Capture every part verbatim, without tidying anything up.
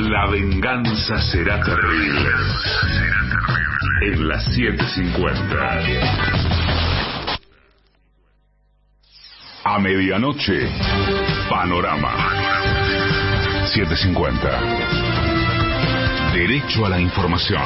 La venganza será terrible. En las siete cincuenta. A medianoche, Panorama. siete cincuenta. Derecho a la información.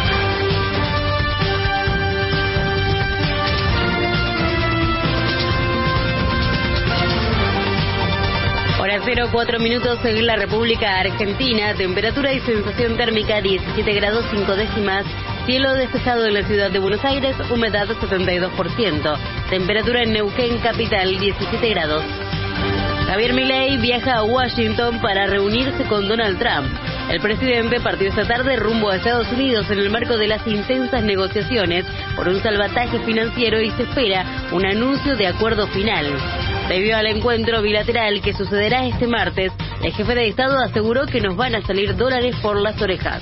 Hora cero, cuatro minutos en la República Argentina. Temperatura y sensación térmica diecisiete grados cinco décimas. Cielo despejado en la ciudad de Buenos Aires. Humedad setenta y dos por ciento. Temperatura en Neuquén capital diecisiete grados. Javier Milei viaja a Washington para reunirse con Donald Trump. El presidente partió esta tarde rumbo a Estados Unidos en el marco de las intensas negociaciones por un salvataje financiero y se espera un anuncio de acuerdo final. Debido al encuentro bilateral que sucederá este martes, el jefe de Estado aseguró que nos van a salir dólares por las orejas.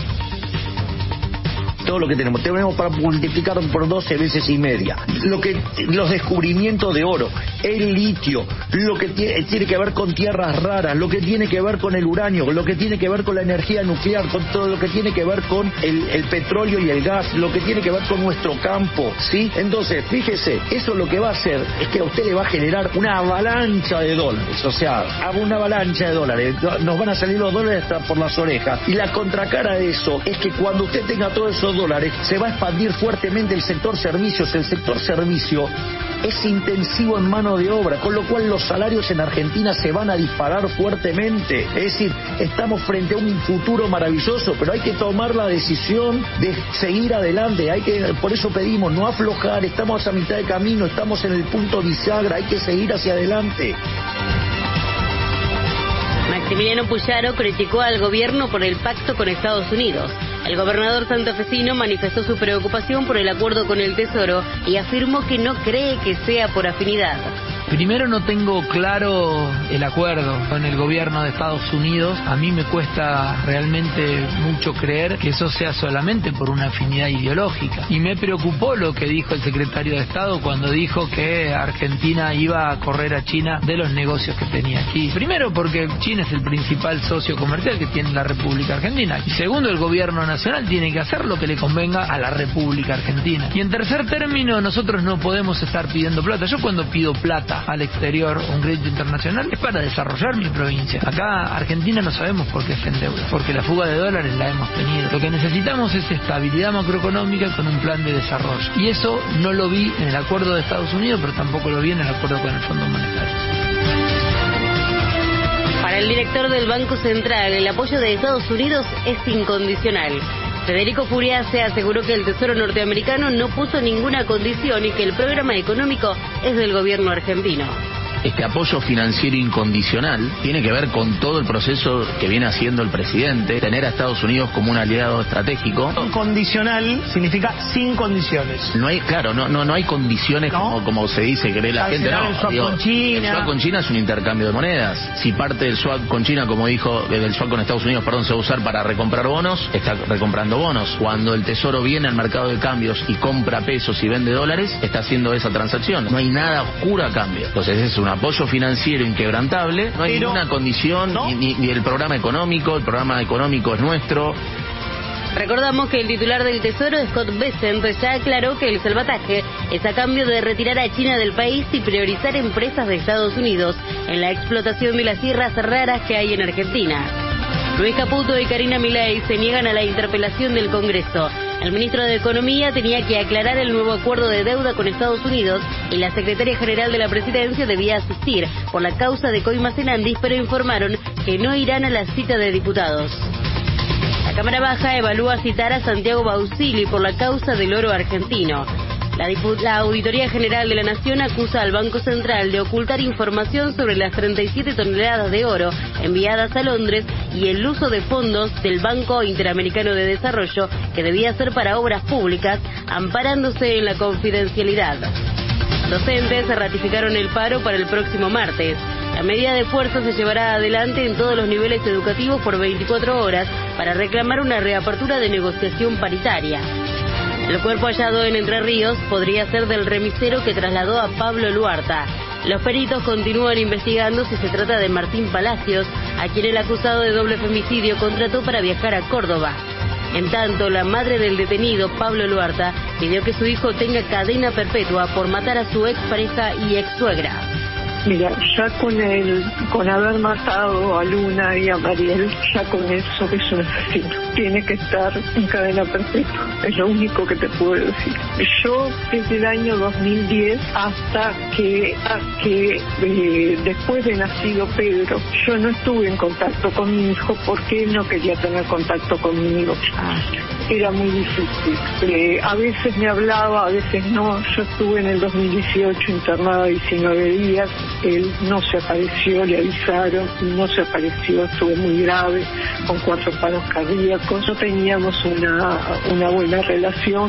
Todo lo que tenemos, tenemos para multiplicar por doce veces y media. Lo que, los descubrimientos de oro, el litio, lo que tiene, tiene que ver con tierras raras, lo que tiene que ver con el uranio, lo que tiene que ver con la energía nuclear, con todo lo que tiene que ver con el, el petróleo y el gas, lo que tiene que ver con nuestro campo, ¿sí? Entonces, fíjese, eso lo que va a hacer es que a usted le va a generar una avalancha de dólares, o sea, una avalancha de dólares, nos van a salir los dólares hasta por las orejas, y la contracara de eso es que cuando usted tenga todos esos dólares, se va a expandir fuertemente el sector servicios. El sector servicio es intensivo en mano de obra, con lo cual los salarios en Argentina se van a disparar fuertemente. Es decir, estamos frente a un futuro maravilloso, pero hay que tomar la decisión de seguir adelante. Hay que, por eso pedimos no aflojar, estamos a mitad de camino, estamos en el punto bisagra, hay que seguir hacia adelante. Maximiliano Puyaro criticó al gobierno por el pacto con Estados Unidos. El gobernador santafesino manifestó su preocupación por el acuerdo con el Tesoro y afirmó que no cree que sea por afinidad. Primero, no tengo claro el acuerdo con el gobierno de Estados Unidos. A mí me cuesta realmente mucho creer que eso sea solamente por una afinidad ideológica. Y me preocupó lo que dijo el secretario de Estado cuando dijo que Argentina iba a correr a China de los negocios que tenía aquí. Primero, porque China es el principal socio comercial que tiene la República Argentina. Y segundo, el gobierno nacional tiene que hacer lo que le convenga a la República Argentina. Y en tercer término, nosotros no podemos estar pidiendo plata. Yo cuando pido plata al exterior, un crédito internacional, es para desarrollar mi provincia. Acá, Argentina, no sabemos por qué se endeuda, porque la fuga de dólares la hemos tenido. Lo que necesitamos es estabilidad macroeconómica con un plan de desarrollo. Y eso no lo vi en el acuerdo de Estados Unidos, pero tampoco lo vi en el acuerdo con el Fondo Monetario. Para el director del Banco Central, el apoyo de Estados Unidos es incondicional. Federico Furiase aseguró que el Tesoro norteamericano no puso ninguna condición y que el programa económico es del gobierno argentino. Este apoyo financiero incondicional tiene que ver con todo el proceso que viene haciendo el presidente, tener a Estados Unidos como un aliado estratégico. Incondicional significa sin condiciones. No hay, claro, no no no hay condiciones ¿no? como, como se dice, cree la gente. No, el swap digo, con China. El swap con China es un intercambio de monedas. Si parte del swap con China, como dijo, del swap con Estados Unidos, perdón, se va a usar para recomprar bonos, está recomprando bonos. Cuando el Tesoro viene al mercado de cambios y compra pesos y vende dólares, está haciendo esa transacción. No hay nada oscuro a cambio. Entonces es un apoyo financiero inquebrantable, no hay Pero, ninguna condición, ¿no? ni, ni, ni el programa económico, el programa económico es nuestro. Recordamos que el titular del Tesoro, Scott Bessent, ya aclaró que el salvataje es a cambio de retirar a China del país y priorizar empresas de Estados Unidos en la explotación de las tierras raras que hay en Argentina. Luis Caputo y Karina Milei se niegan a la interpelación del Congreso. El ministro de Economía tenía que aclarar el nuevo acuerdo de deuda con Estados Unidos y la secretaria general de la Presidencia debía asistir por la causa de Coima Cenandis, pero informaron que no irán a la cita de diputados. La Cámara Baja evalúa citar a Santiago Bausili por la causa del oro argentino. La, la Auditoría General de la Nación acusa al Banco Central de ocultar información sobre las treinta y siete toneladas de oro enviadas a Londres y el uso de fondos del Banco Interamericano de Desarrollo, que debía ser para obras públicas, amparándose en la confidencialidad. Docentes ratificaron el paro para el próximo martes. La medida de fuerza se llevará adelante en todos los niveles educativos por veinticuatro horas para reclamar una reapertura de negociación paritaria. El cuerpo hallado en Entre Ríos podría ser del remisero que trasladó a Pablo Luarta. Los peritos continúan investigando si se trata de Martín Palacios, a quien el acusado de doble femicidio contrató para viajar a Córdoba. En tanto, la madre del detenido, Pablo Luarta, pidió que su hijo tenga cadena perpetua por matar a su expareja y ex-suegra. Mira, ya con el, con haber matado a Luna y a Mariel, ya con eso es un asesino. Tiene que estar en cadena perpetua. Es lo único que te puedo decir. Yo, desde el año dos mil diez hasta que, hasta que eh, después de nacido Pedro, yo no estuve en contacto con mi hijo porque él no quería tener contacto conmigo. Era muy difícil. Eh, a veces me hablaba, a veces no. Yo estuve en el dos mil dieciocho internada diecinueve días. Él no se apareció, le avisaron, no se apareció, estuvo muy grave, con cuatro paros cardíacos. No teníamos una, una buena relación.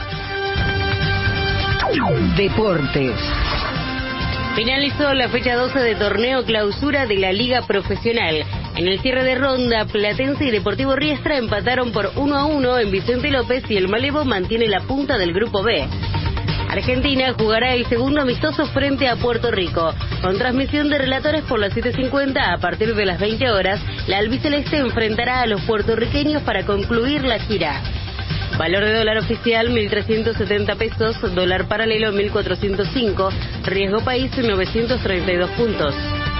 Deportes. Finalizó la fecha doce de torneo clausura de la Liga Profesional. En el cierre de ronda, Platense y Deportivo Riestra empataron por uno a uno en Vicente López y el Malevo mantiene la punta del Grupo B. Argentina jugará el segundo amistoso frente a Puerto Rico. Con transmisión de relatores por las siete cincuenta a partir de las veinte horas, la albiceleste enfrentará a los puertorriqueños para concluir la gira. Valor de dólar oficial mil trescientos setenta pesos, dólar paralelo mil cuatrocientos cinco, riesgo país novecientos treinta y dos puntos.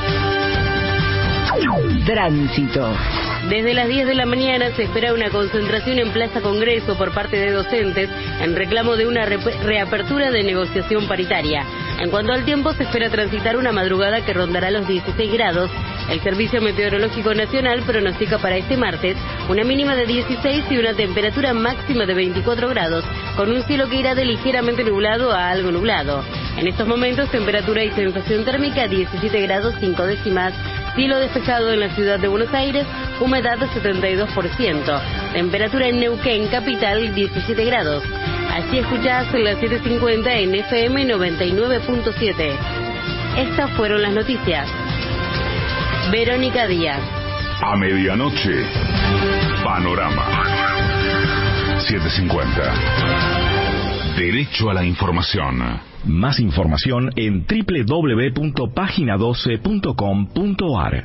Tránsito. Desde las diez de la mañana se espera una concentración en Plaza Congreso por parte de docentes en reclamo de una re- reapertura de negociación paritaria. En cuanto al tiempo, se espera transitar una madrugada que rondará los dieciséis grados. El Servicio Meteorológico Nacional pronostica para este martes una mínima de dieciséis y una temperatura máxima de veinticuatro grados, con un cielo que irá de ligeramente nublado a algo nublado. En estos momentos, temperatura y sensación térmica diecisiete grados cinco décimas, cielo despejado en la ciudad de Buenos Aires, humedad de setenta y dos por ciento, temperatura en Neuquén, capital, diecisiete grados. Así escuchás las siete cincuenta en F M noventa y nueve punto siete. Estas fueron las noticias. Verónica Díaz. A medianoche, Panorama. siete cincuenta. Derecho a la información. Más información en doble u doble u doble u punto página doce punto com punto a r.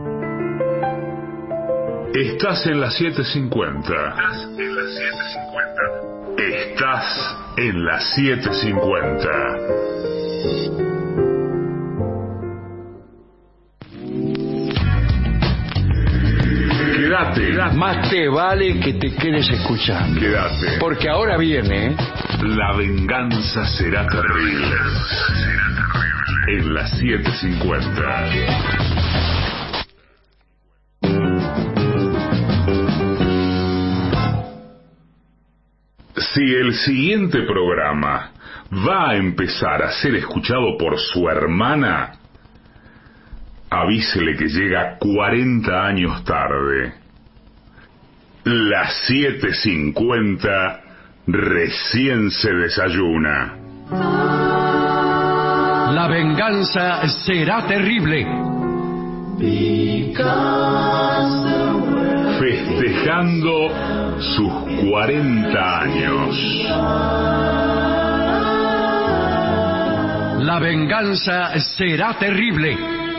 Estás en la siete cincuenta. Estás en la siete cincuenta. Estás en la siete cincuenta. Quédate, quédate. Más te vale que te quedes escuchando. Quédate. Porque ahora viene... La venganza será terrible. En la siete cincuenta. Si el siguiente programa va a empezar a ser escuchado por su hermana, avísele que llega cuarenta años tarde. La siete cincuenta recién se desayuna. La venganza será terrible. Festejando sus cuarenta años. La venganza será terrible.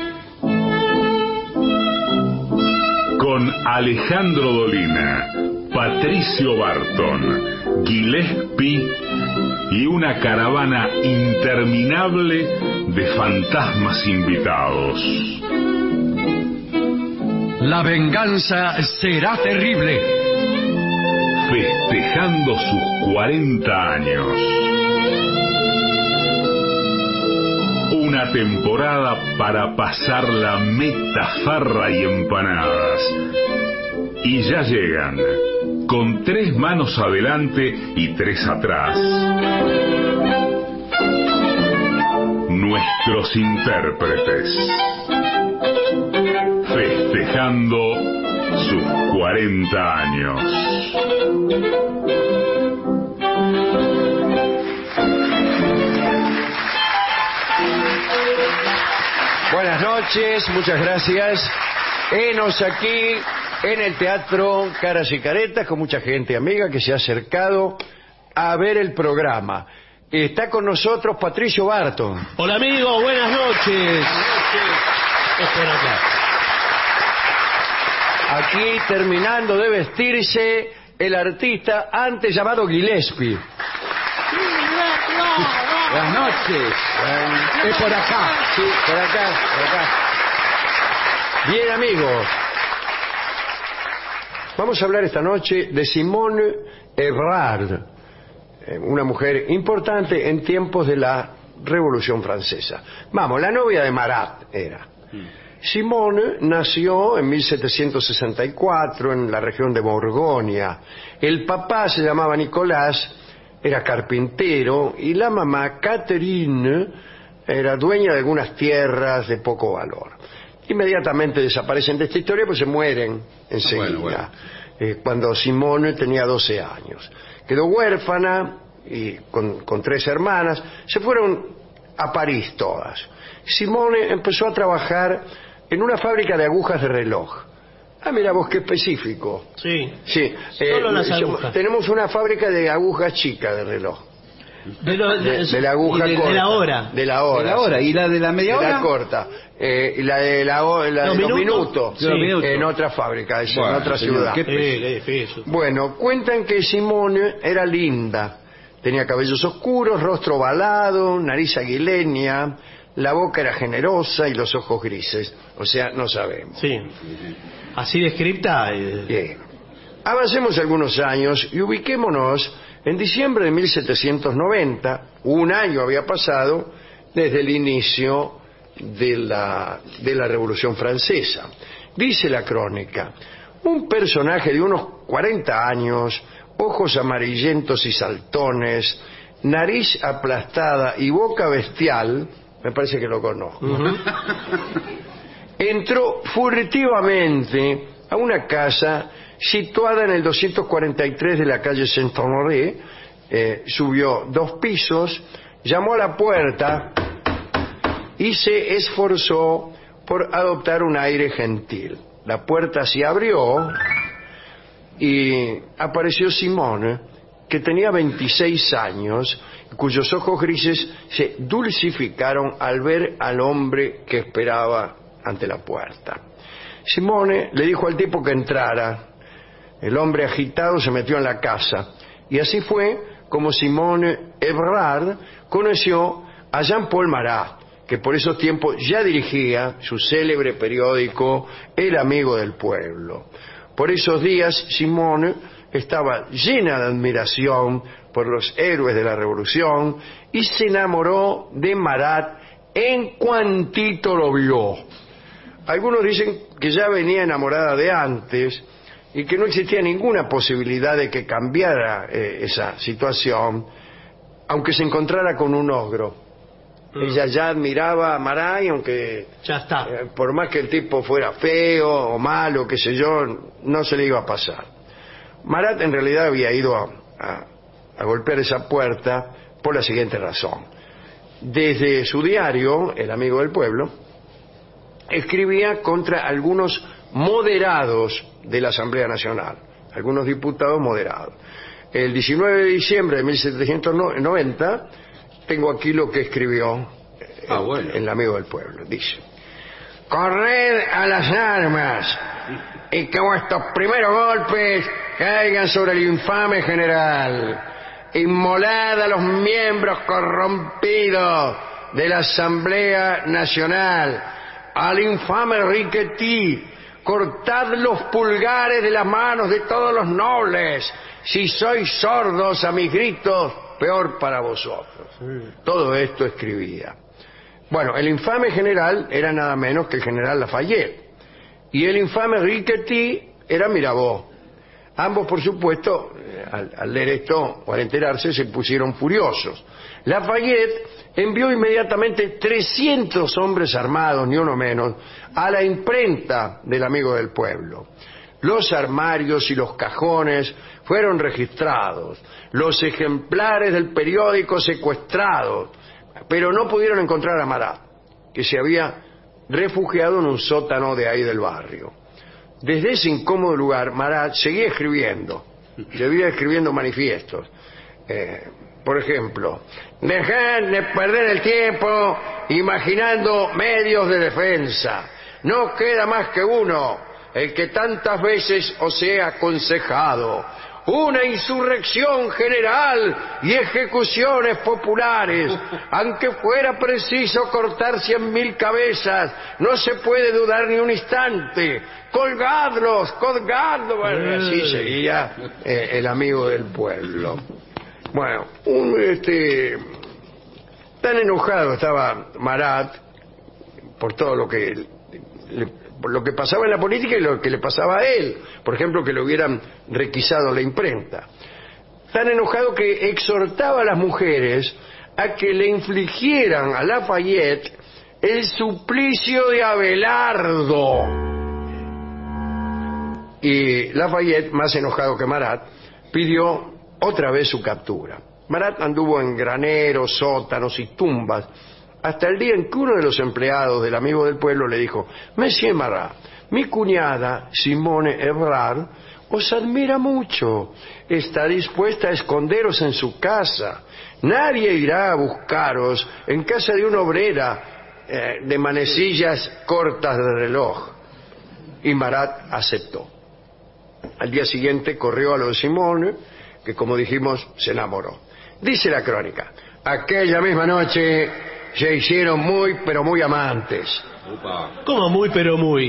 Con Alejandro Dolina, Patricio Barton, Gillespie y una caravana interminable de fantasmas invitados. La venganza será terrible. Festejando sus cuarenta años. Una temporada para pasar la meta, farra y empanadas. Y ya llegan, con tres manos adelante y tres atrás, nuestros intérpretes, festejando sus cuarenta años. Buenas noches, muchas gracias. Enos aquí en el Teatro Caras y Caretas con mucha gente amiga que se ha acercado a ver el programa. Está con nosotros Patricio Barton. Hola amigo, buenas noches. Buenas noches. Espera acá. Aquí terminando de vestirse el artista antes llamado Gillespie. Buenas noches. Bueno, es por acá. Sí, por acá, por acá. Bien, amigos. Vamos a hablar esta noche de Simone Evrard, una mujer importante en tiempos de la Revolución Francesa. Vamos, la novia de Marat era. Simone nació en mil setecientos sesenta y cuatro en la región de Borgoña. El papá se llamaba Nicolás, era carpintero, y la mamá, Catherine, era dueña de algunas tierras de poco valor. Inmediatamente desaparecen de esta historia, pues se mueren enseguida, bueno, bueno. Eh, cuando Simone tenía doce años. Quedó huérfana y con, con tres hermanas. Se fueron a París todas. Simone empezó a trabajar en una fábrica de agujas de reloj. Ah, mira vos, qué específico. Sí. Sí. Solo eh, las agujas. Tenemos una fábrica de agujas chicas de reloj. De, lo, de, de, de la aguja de, corta. De la hora. De la hora. De la hora. Sí. ¿Y la de la media hora? De la corta. Eh, y la de la, la los de los minutos. minutos. Sí. minutos. En otra fábrica, es, bueno, en otra señor, ciudad. Qué qué difícil. Bueno, cuentan que Simone era linda. Tenía cabellos oscuros, rostro ovalado, nariz aguileña, la boca era generosa y los ojos grises. O sea, no sabemos. Sí. Así descripta. Eh... Bien. Avancemos algunos años y ubiquémonos en diciembre de mil setecientos noventa. Un año había pasado desde el inicio de la, de la Revolución Francesa. Dice la crónica: un personaje de unos cuarenta años, ojos amarillentos y saltones, nariz aplastada y boca bestial, me parece que lo conozco, uh-huh. entró furtivamente a una casa situada en el doscientos cuarenta y tres de la calle Saint-Honoré, eh, subió dos pisos, llamó a la puerta y se esforzó por adoptar un aire gentil. La puerta se abrió y apareció Simone, que tenía veintiséis años, cuyos ojos grises se dulcificaron al ver al hombre que esperaba ante la puerta. Simone le dijo al tipo que entrara. El hombre agitado se metió en la casa y así fue como Simone Evrard conoció a Jean-Paul Marat, que por esos tiempos ya dirigía su célebre periódico El Amigo del Pueblo. Por esos días Simone estaba llena de admiración por los héroes de la Revolución y se enamoró de Marat en cuantito lo vio. Algunos dicen que ya venía enamorada de antes y que no existía ninguna posibilidad de que cambiara eh, esa situación, aunque se encontrara con un ogro. Mm. Ella ya admiraba a Marat y aunque ya está. Eh, por más que el tipo fuera feo o malo, qué sé yo, no se le iba a pasar. Marat en realidad había ido a, a, a golpear esa puerta por la siguiente razón. Desde su diario, El Amigo del Pueblo, escribía contra algunos moderados de la Asamblea Nacional, algunos diputados moderados. El diecinueve de diciembre de mil setecientos noventa, tengo aquí lo que escribió ah, el, bueno. el Amigo del Pueblo. Dice: corred a las armas y que vuestros primeros golpes caigan sobre el infame general. Inmolad a los miembros corrompidos de la Asamblea Nacional, al infame Riquetti. Cortad los pulgares de las manos de todos los nobles. Si sois sordos a mis gritos, peor para vosotros. Todo esto escribía. Bueno, el infame general era nada menos que el general Lafayette. Y el infame Riquetti era Mirabeau. Ambos, por supuesto, al, al leer esto o al enterarse, se pusieron furiosos. Lafayette envió inmediatamente trescientos hombres armados, ni uno menos, a la imprenta del Amigo del Pueblo. Los armarios y los cajones fueron registrados, los ejemplares del periódico secuestrados, pero no pudieron encontrar a Marat, que se había refugiado en un sótano de ahí del barrio. Desde ese incómodo lugar, Marat seguía escribiendo, seguía escribiendo manifiestos. Eh, por ejemplo, dejar de perder el tiempo imaginando medios de defensa. No queda más que uno, el que tantas veces os he aconsejado. Una insurrección general y ejecuciones populares. Aunque fuera preciso cortar cien mil cabezas, no se puede dudar ni un instante. Colgadlos, colgadlos. Bueno, así seguía eh, el amigo del pueblo. Bueno, un, este, tan enojado estaba Marat por todo lo que le, por lo que pasaba en la política y lo que le pasaba a él. Por ejemplo, que le hubieran requisado la imprenta. Tan enojado que exhortaba a las mujeres a que le infligieran a Lafayette el suplicio de Abelardo. Y Lafayette, más enojado que Marat, pidió otra vez su captura. Marat anduvo en graneros, sótanos y tumbas, hasta el día en que uno de los empleados del amigo del pueblo le dijo: Monsieur Marat, mi cuñada Simone Ebrard os admira mucho, está dispuesta a esconderos en su casa, nadie irá a buscaros en casa de una obrera eh, de manecillas cortas de reloj. Y Marat aceptó. Al día siguiente corrió a lo de Simone, que como dijimos se enamoró. Dice la crónica: aquella misma noche se hicieron muy pero muy amantes. ¿Cómo muy pero muy?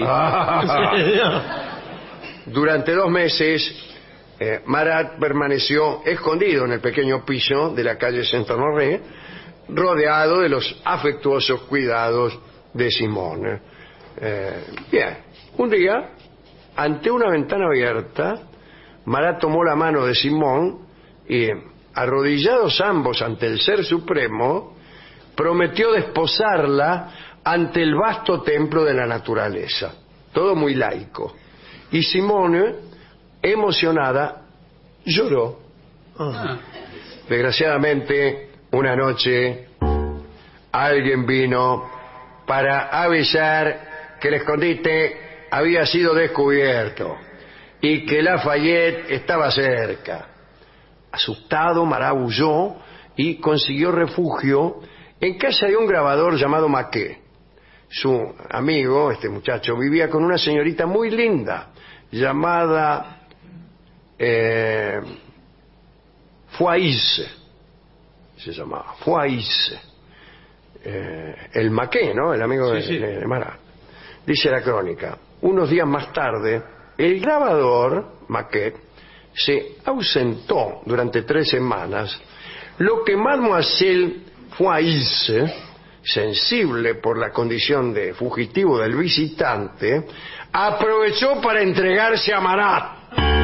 Durante dos meses eh, Marat permaneció escondido en el pequeño piso de la calle Saint-Honoré, rodeado de los afectuosos cuidados de Simone. Eh, bien, un día, ante una ventana abierta, Marat tomó la mano de Simone y, arrodillados ambos ante el Ser Supremo, prometió desposarla ante el vasto templo de la naturaleza. Todo muy laico. Y Simone, emocionada, lloró. Ah. Desgraciadamente, una noche, alguien vino para avisar que el escondite había sido descubierto y que Lafayette estaba cerca. Asustado, Marat huyó y consiguió refugio en casa de un grabador llamado Maquet. Su amigo, este muchacho, vivía con una señorita muy linda llamada eh, Foïs. Se llamaba Foïs. Eh, el Maquet, ¿no? El amigo sí, de, sí. de Marat. Dice la crónica: unos días más tarde, el grabador Maquet se ausentó durante tres semanas, lo que Mademoiselle Foïs, sensible por la condición de fugitivo del visitante, aprovechó para entregarse a Marat.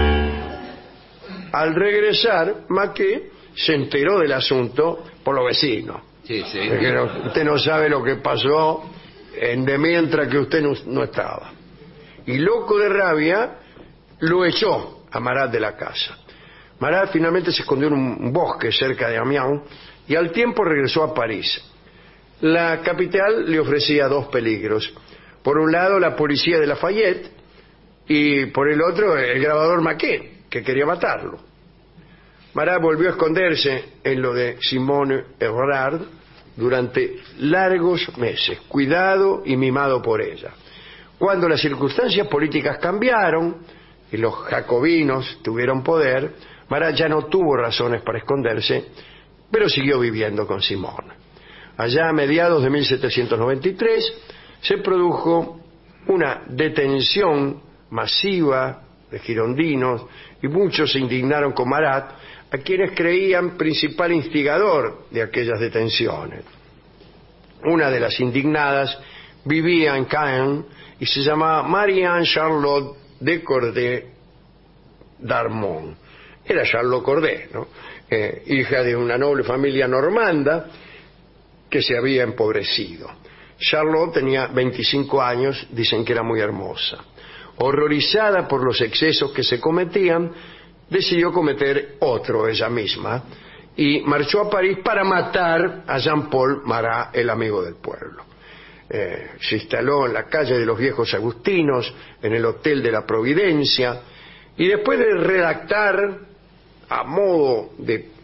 Al regresar, Maquet se enteró del asunto por los vecinos. Sí, sí. Es que no, usted no sabe lo que pasó en de mientras que usted no, no estaba. Y loco de rabia, lo echó a Marat de la casa. Marat finalmente se escondió en un bosque cerca de Amiens y al tiempo regresó a París. La capital le ofrecía dos peligros. Por un lado, la policía de Lafayette, y por el otro, el grabador Maquet, que quería matarlo. Marat volvió a esconderse en lo de Simone Ebrard durante largos meses, cuidado y mimado por ella. Cuando las circunstancias políticas cambiaron y los jacobinos tuvieron poder, Marat ya no tuvo razones para esconderse, pero siguió viviendo con Simone. Allá a mediados de mil setecientos noventa y tres se produjo una detención masiva de girondinos y muchos se indignaron con Marat, a quienes creían principal instigador de aquellas detenciones. Una de las indignadas vivía en Caen y se llamaba Marianne Charlotte de Corday d'Armont. Era Charlotte Corday, ¿no? Eh, hija de una noble familia normanda que se había empobrecido. Charlotte tenía veinticinco años, dicen que era muy hermosa. Horrorizada por los excesos que se cometían, decidió cometer otro ella misma y marchó a París para matar a Jean-Paul Marat, el amigo del pueblo. Eh, se instaló en la calle de los Viejos Agustinos, en el Hotel de la Providencia, y después de redactar a modo de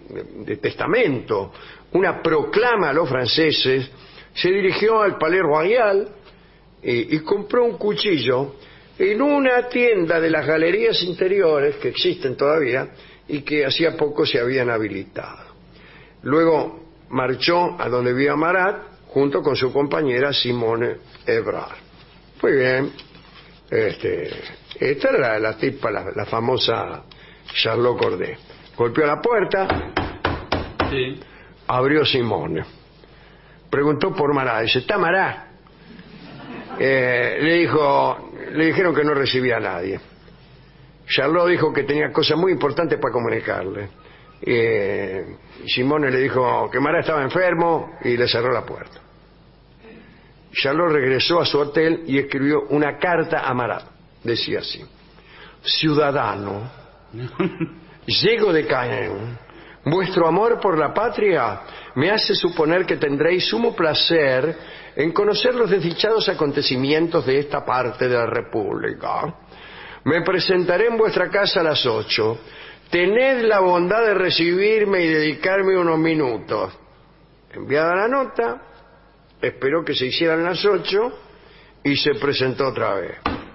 de testamento, una proclama a los franceses, se dirigió al Palais Royal y, y compró un cuchillo en una tienda de las galerías interiores que existen todavía y que hacía poco se habían habilitado. Luego marchó a donde vivía Marat junto con su compañera Simone Evrard. Muy bien. Este, esta era la, la tipa, la, la famosa Charlotte Corday. Golpeó la puerta. Sí. Abrió Simone. Preguntó por Marat. Dice, ¿está Marat? Eh, le dijo, le dijeron que no recibía a nadie. Charlotte dijo que tenía cosas muy importantes para comunicarle. Eh, Simone le dijo que Marat estaba enfermo y le cerró la puerta. Charlotte regresó a su hotel y escribió una carta a Marat. Decía así: ciudadano, llego de Caen. Vuestro amor por la patria me hace suponer que tendréis sumo placer en conocer los desdichados acontecimientos de esta parte de la República. Me presentaré en vuestra casa a las ocho. Tened la bondad de recibirme y dedicarme unos minutos. Enviada la nota, esperó que se hicieran las ocho y se presentó otra vez.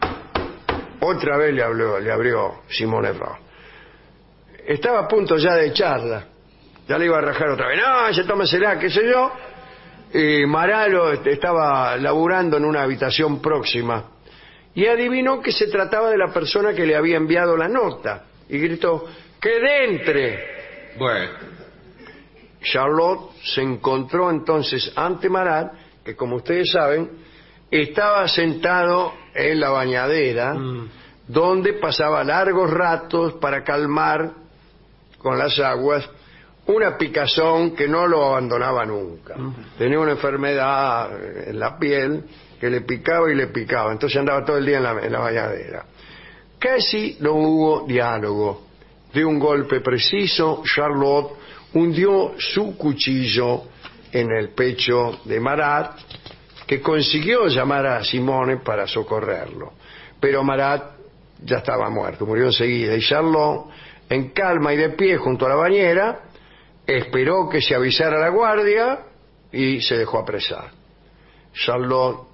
Otra vez le, habló, le abrió Simone Evrard. Estaba a punto ya de echarla. Ya le iba a rajar otra vez. No, ya tómesela, qué sé yo. Y Maralo estaba laburando en una habitación próxima. Y adivinó que se trataba de la persona que le había enviado la nota. Y gritó, ¡que entre! Bueno. Charlotte se encontró entonces ante Marat, que como ustedes saben, estaba sentado en la bañadera, mm. donde pasaba largos ratos para calmar con las aguas una picazón que no lo abandonaba nunca. Mm. Tenía una enfermedad en la piel que le picaba y le picaba, entonces andaba todo el día en la, en la bañadera. Casi no hubo diálogo. De un golpe preciso, Charlotte hundió su cuchillo en el pecho de Marat, que consiguió llamar a Simone para socorrerlo. Pero Marat ya estaba muerto, murió enseguida. Y Charlotte, en calma y de pie junto a la bañera, esperó que se avisara la guardia y se dejó apresar. Charlotte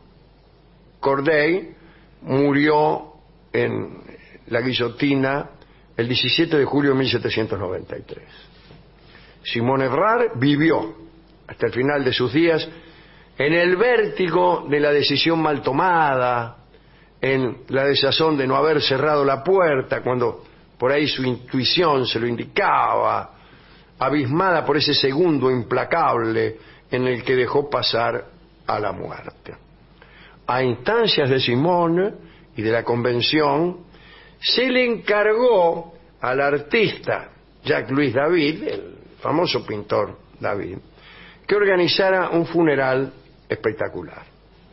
Corday murió en la guillotina el diecisiete de julio de mil setecientos noventa y tres. Simone Evrard vivió hasta el final de sus días en el vértigo de la decisión mal tomada, en la desazón de no haber cerrado la puerta cuando por ahí su intuición se lo indicaba, abismada por ese segundo implacable en el que dejó pasar a la muerte. A instancias de Simone y de la convención, se le encargó al artista Jacques-Louis David, el famoso pintor David, que organizara un funeral espectacular.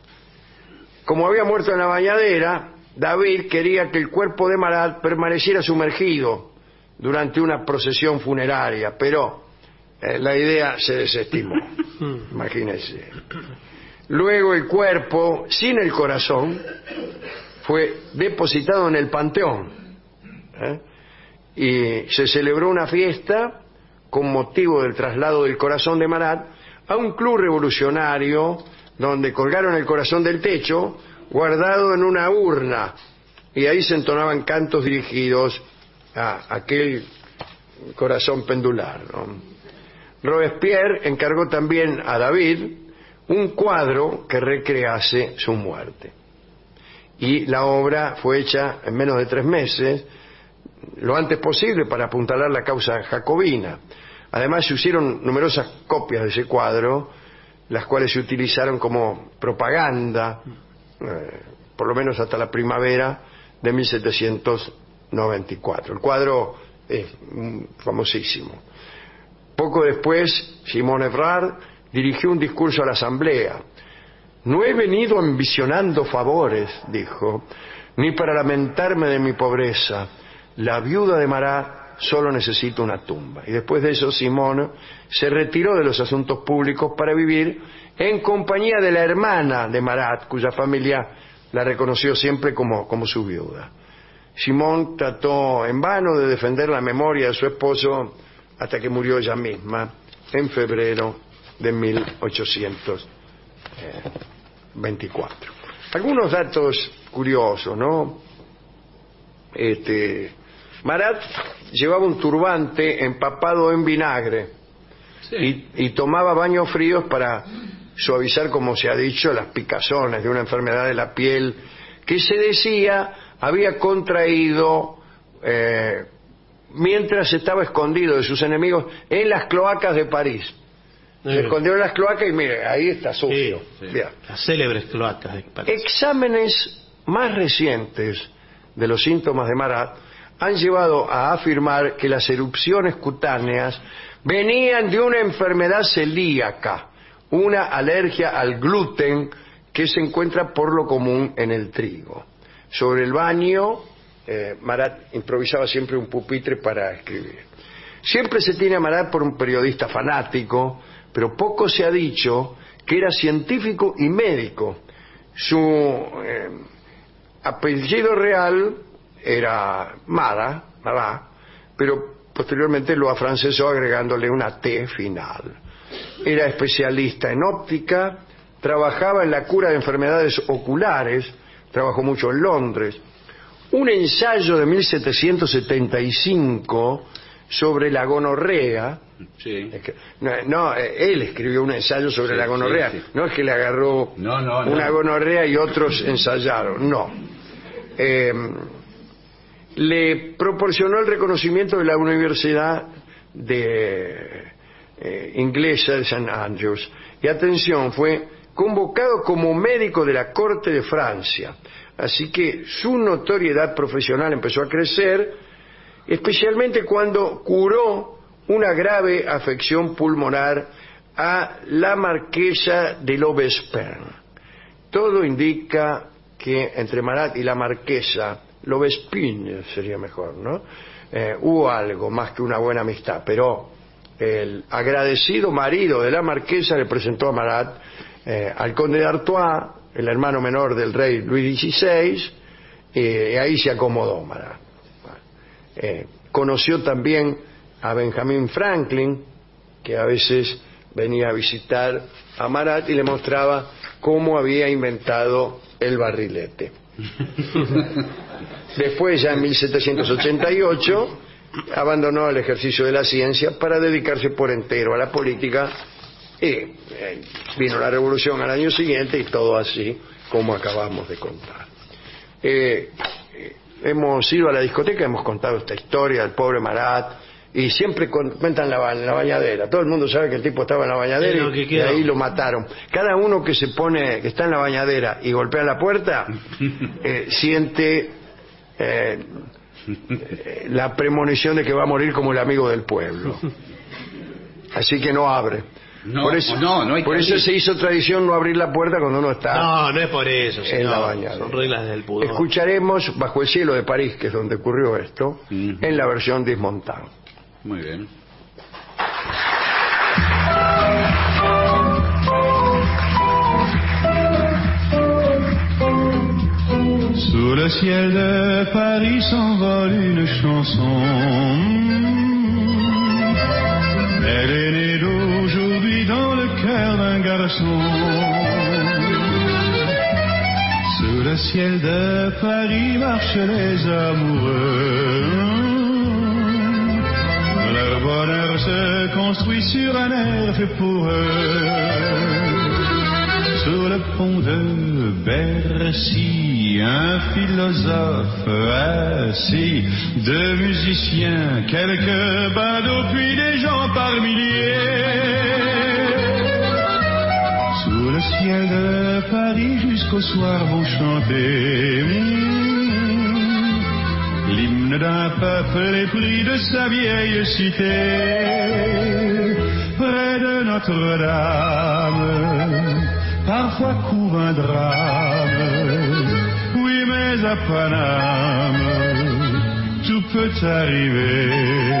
Como había muerto en la bañadera, David quería que el cuerpo de Marat permaneciera sumergido durante una procesión funeraria, pero eh, la idea se desestimó. Imagínense. Luego el cuerpo, sin el corazón, fue depositado en el Panteón, ¿eh? y se celebró una fiesta con motivo del traslado del corazón de Marat a un club revolucionario donde colgaron el corazón del techo guardado en una urna, y ahí se entonaban cantos dirigidos a aquel corazón pendular, ¿no? Robespierre encargó también a David un cuadro que recrease su muerte, y la obra fue hecha en menos de tres meses, lo antes posible, para apuntalar la causa jacobina. Además se hicieron numerosas copias de ese cuadro, las cuales se utilizaron como propaganda, eh, por lo menos hasta la primavera de mil setecientos noventa y cuatro. El cuadro es famosísimo. Poco después, Simone Evrard dirigió un discurso a la asamblea. No he venido ambicionando favores, dijo, ni para lamentarme de mi pobreza. La viuda de Marat solo necesita una tumba. Y después de eso, Simone se retiró de los asuntos públicos para vivir en compañía de la hermana de Marat, cuya familia la reconoció siempre como, como su viuda. Simone trató en vano de defender la memoria de su esposo hasta que murió ella misma en febrero de mil ochocientos veinticuatro. Algunos datos curiosos, ¿no? Este, Marat llevaba un turbante empapado en vinagre, sí, y, y tomaba baños fríos para suavizar, como se ha dicho, las picazones de una enfermedad de la piel que se decía había contraído eh, mientras estaba escondido de sus enemigos en las cloacas de París. Se sí. escondió en las cloacas y mire, ahí está sucio. Sí, sí. Las célebres cloacas de París. Exámenes más recientes de los síntomas de Marat han llevado a afirmar que las erupciones cutáneas venían de una enfermedad celíaca, una alergia al gluten que se encuentra por lo común en el trigo. Sobre el baño, eh, Marat improvisaba siempre un pupitre para escribir. Siempre se tiene a Marat por un periodista fanático, pero poco se ha dicho que era científico y médico. Su eh, apellido real era Marat, Marat, pero posteriormente lo afrancesó agregándole una T final. Era especialista en óptica, trabajaba en la cura de enfermedades oculares, trabajó mucho en Londres. Un ensayo de mil setecientos setenta y cinco sobre la gonorrea. Sí. No, no, él escribió un ensayo sobre sí, la gonorrea. Sí, sí. No es que le agarró no, no, no. una gonorrea y otros ensayaron. No. Eh, le proporcionó el reconocimiento de la Universidad de eh, inglesa de Saint Andrews. Y atención, fue convocado como médico de la corte de Francia. Así que su notoriedad profesional empezó a crecer, especialmente cuando curó una grave afección pulmonar a la marquesa de L'Aubespine. Todo indica que entre Marat y la marquesa, L'Aubespine sería mejor, ¿no? Eh, hubo algo más que una buena amistad, pero el agradecido marido de la marquesa le presentó a Marat eh, al conde de Artois, el hermano menor del rey Luis dieciséis, eh, y ahí se acomodó Marat. Eh, conoció también a Benjamin Franklin, que a veces venía a visitar a Marat y le mostraba cómo había inventado el barrilete. Después, ya en mil setecientos ochenta y ocho, abandonó el ejercicio de la ciencia para dedicarse por entero a la política, y eh, vino la revolución al año siguiente y todo así como acabamos de contar. Eh, eh, hemos ido a la discoteca, hemos contado esta historia del pobre Marat, y siempre cuentan la, la bañadera. Todo el mundo sabe que el tipo estaba en la bañadera y, y ahí lo mataron. Cada uno que se pone, que está en la bañadera y golpea la puerta, eh, siente eh, la premonición de que va a morir como el amigo del pueblo. Así que no abre. No, por eso, no, no hay por eso se hizo tradición no abrir la puerta cuando uno está no, no es por eso, en no, la bañadera. Son reglas del pudor. Escucharemos Bajo el cielo de París, que es donde ocurrió esto, uh-huh, en la versión dismontada. Muy bien. Sous le ciel de Paris s'envole une chanson. Elle est née d'aujourd'hui dans le cœur d'un garçon. Sous le ciel de Paris marchent les amoureux. Leur bonheur se construit sur un air fait pour eux. Sur le pont de Bercy, un philosophe assis, deux musiciens, quelques badauds, puis des gens par milliers. Sous le ciel de Paris, jusqu'au soir vont chanter l'hymne d'un peuple épris de sa vieille cité. Près de Notre-Dame, parfois couvre un drame. Oui, mais à Paname, tout peut arriver.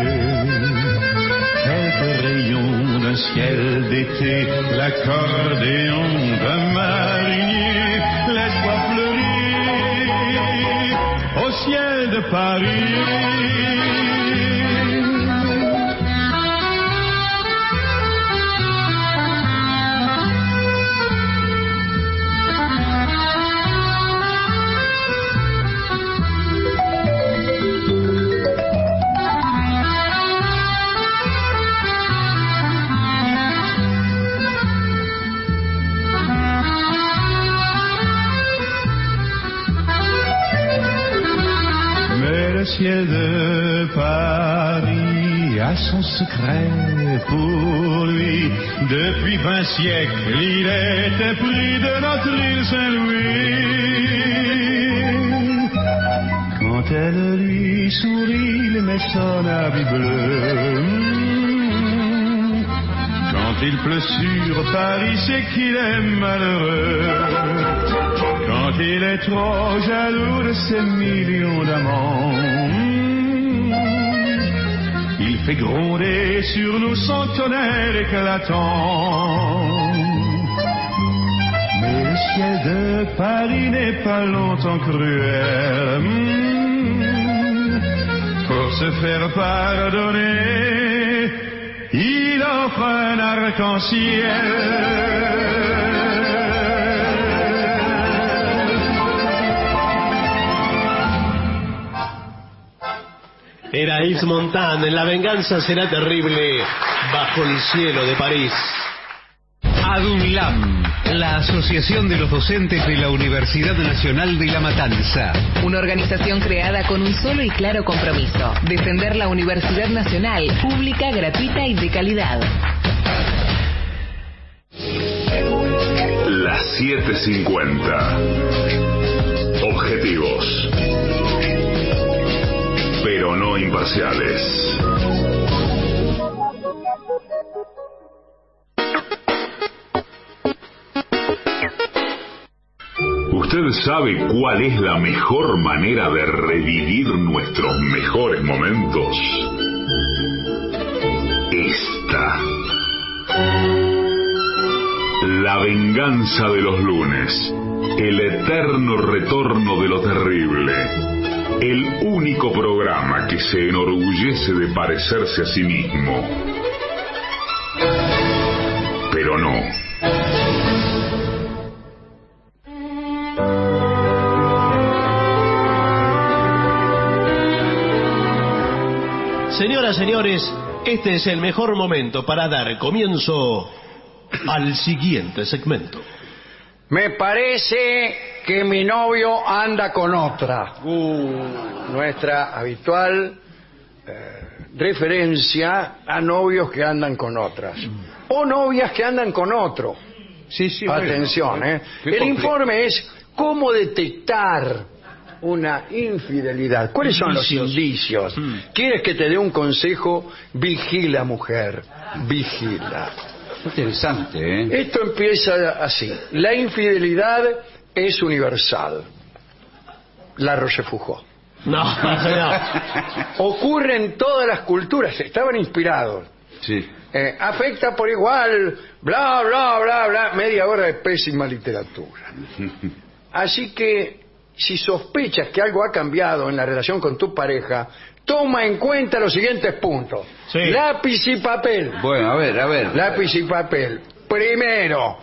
Quelques rayons d'un ciel d'été, l'accordéon d'un marinier, l'espoir fleurit au ciel de Paris. de Paris a son secret pour lui. Depuis vingt siècles, il était pris de notre île Saint-Louis. Quand elle lui sourit, il met son habit bleu. Quand il pleut sur Paris, c'est qu'il est malheureux. Quand il est trop jaloux de ses millions d'amants, il fait gronder sur nous son tonnerre éclatant. Mais le ciel de Paris n'est pas longtemps cruel. Pour se faire pardonner, il offre un arc-en-ciel. Era Yves Montand en La venganza será terrible bajo el cielo de París. ADUNLAM, la Asociación de los Docentes de la Universidad Nacional de La Matanza. Una organización creada con un solo y claro compromiso: defender la Universidad Nacional, pública, gratuita y de calidad. Las siete cincuenta. Objetivos, pero no imparciales. ¿Usted sabe cuál es la mejor manera de revivir nuestros mejores momentos? Esta. La venganza de los lunes. El eterno retorno de lo terrible. El único programa que se enorgullece de parecerse a sí mismo. Pero no. Señoras, señores, este es el mejor momento para dar comienzo al siguiente segmento. Me parece que mi novio anda con otra. Uh, nuestra habitual eh, referencia a novios que andan con otras. O novias que andan con otro. Sí, sí. Atención, bueno, ¿eh? El informe es cómo detectar una infidelidad. ¿Cuáles son los indicios? Hmm. ¿Quieres que te dé un consejo? Vigila, mujer. Vigila. Interesante, ¿eh? Esto empieza así. La infidelidad es universal. La Rochefoucauld. No, no. Ocurre en todas las culturas. Estaban inspirados. Sí. Eh, afecta por igual, bla, bla, bla, bla. Media hora de pésima literatura. Así que si sospechas que algo ha cambiado en la relación con tu pareja, toma en cuenta los siguientes puntos. Sí. Lápiz y papel. Bueno, a ver, a ver. Lápiz y papel. Primero,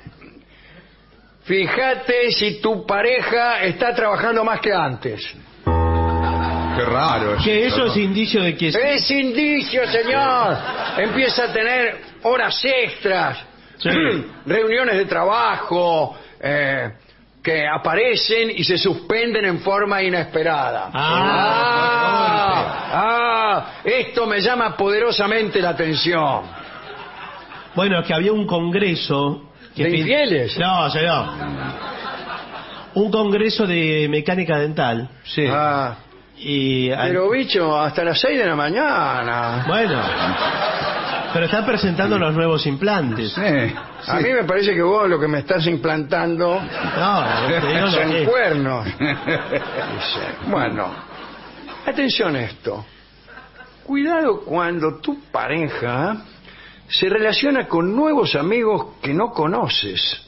fíjate si tu pareja está trabajando más que antes. Qué raro. Que eso es indicio de que... Es indicio, señor. Empieza a tener horas extras, sí. Reuniones de trabajo, eh... que aparecen y se suspenden en forma inesperada. Ah, ah, ah, esto me llama poderosamente la atención. Bueno, es que había un congreso... Que ¿De infieles? No, señor. Un congreso de mecánica dental. Sí. Ah, y pero, al... bicho, hasta las seis de la mañana. Bueno... Pero están presentando los nuevos implantes. Sí, sí. A mí me parece que vos lo que me estás implantando no, son cuernos. Bueno, atención a esto. Cuidado cuando tu pareja se relaciona con nuevos amigos que no conoces.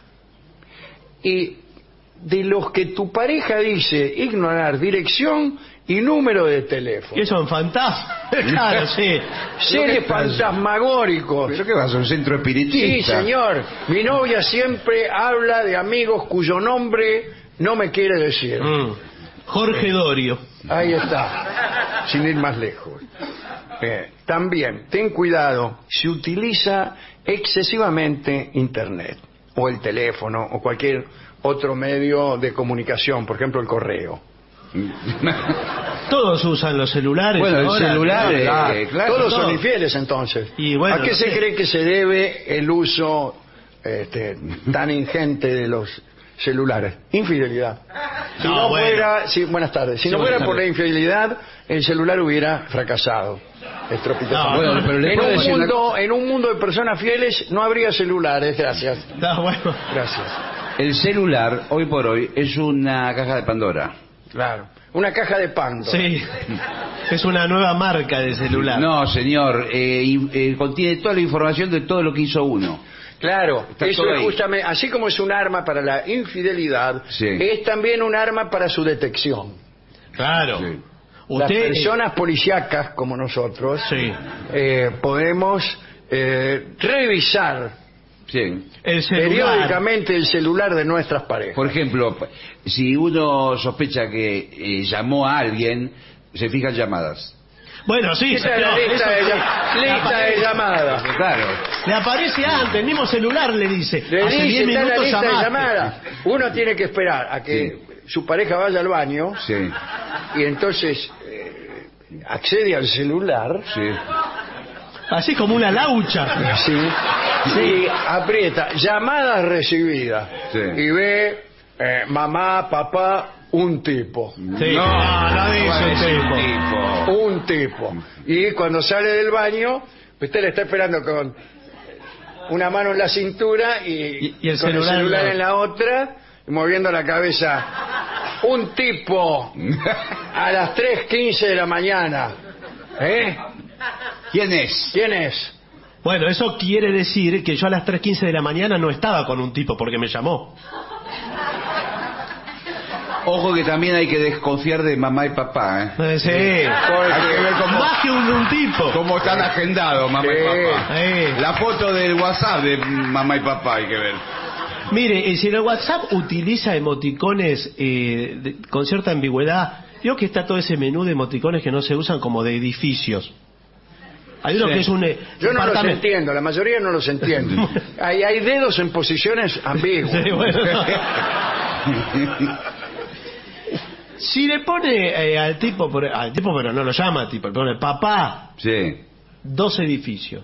Y de los que tu pareja dice ignorar dirección y número de teléfono. ¿Qué son, fantasmas? Claro, sí. Seres fantasmagóricos. ¿Pero qué vas a un centro espiritista? Sí, señor. Mi novia siempre habla de amigos cuyo nombre no me quiere decir. Mm. Jorge Dorio. Ahí está. Sin ir más lejos. Eh, también, ten cuidado si utiliza excesivamente Internet, o el teléfono, o cualquier otro medio de comunicación, por ejemplo el correo. Todos usan los celulares. Bueno, el ahora. celular, No, eh, claro. claro, Todos son todo. infieles entonces. Y bueno, ¿A qué no se sé. cree que se debe el uso este, tan ingente de los celulares? Infidelidad. Si No, no, bueno. fuera, sí, buenas tardes. Si Sí, no buenas fuera por la tardes. infidelidad, el celular hubiera fracasado. Estropitado. No, bueno, pero le en, puedo un decir una mundo, en un mundo de personas fieles no habría celulares. Gracias. No, bueno. Gracias. El celular, hoy por hoy, es una caja de Pandora. Claro. Una caja de pan. Sí. Es una nueva marca de celular. No, señor, eh, y- eh, contiene toda la información de todo lo que hizo uno. Claro, Está eso todo es ahí. justamente, así como es un arma para la infidelidad, Sí. es también un arma para su detección. Claro. Sí. Las Usted. personas policíacas como nosotros Sí. eh, podemos eh, revisar Sí. El celular. periódicamente el celular de nuestras parejas. Por ejemplo, si uno sospecha que eh, llamó a alguien, se fijan llamadas. Bueno, sí. Esta es la no, lista, eso de, sí. llam- Le lista de aparece- llamadas. Claro. Le aparece antes, el mismo celular le dice. Le Hace dice, diez está en la minutos lista de llamaste. llamadas. Uno tiene que esperar a que su pareja vaya al baño Sí. y entonces eh, accede al celular. Sí. Así como una laucha. Sí. Y aprieta llamadas recibidas. Sí. Y ve eh, mamá, papá, un tipo. Sí. No, no dice es tipo. Un tipo. Y cuando sale del baño, usted le está esperando con una mano en la cintura y, Y- y el con celular el celular en la- en la otra, y moviendo la cabeza. Un tipo a las tres quince de la mañana. ¿Eh? ¿Quién es? ¿Quién es? Bueno, eso quiere decir que yo a las tres quince de la mañana no estaba con un tipo porque me llamó. Ojo que también hay que desconfiar de mamá y papá, ¿eh? Eh, Sí. Hay que ver cómo, Más que un, un tipo. cómo están agendados mamá y Sí. papá. Eh. La foto del WhatsApp de mamá y papá hay que ver. Mire, eh, si el WhatsApp utiliza emoticones eh, de- con cierta ambigüedad, creo que está todo ese menú de emoticones que no se usan como de edificios. Hay uno Sí. que es un eh, Yo no los departamento. entiendo, la mayoría no los entiendo. Hay, hay dedos en posiciones ambiguas. Sí, bueno. Si le pone eh, al tipo, por- al tipo pero no lo llama tipo, le pone papá, Sí. dos edificios.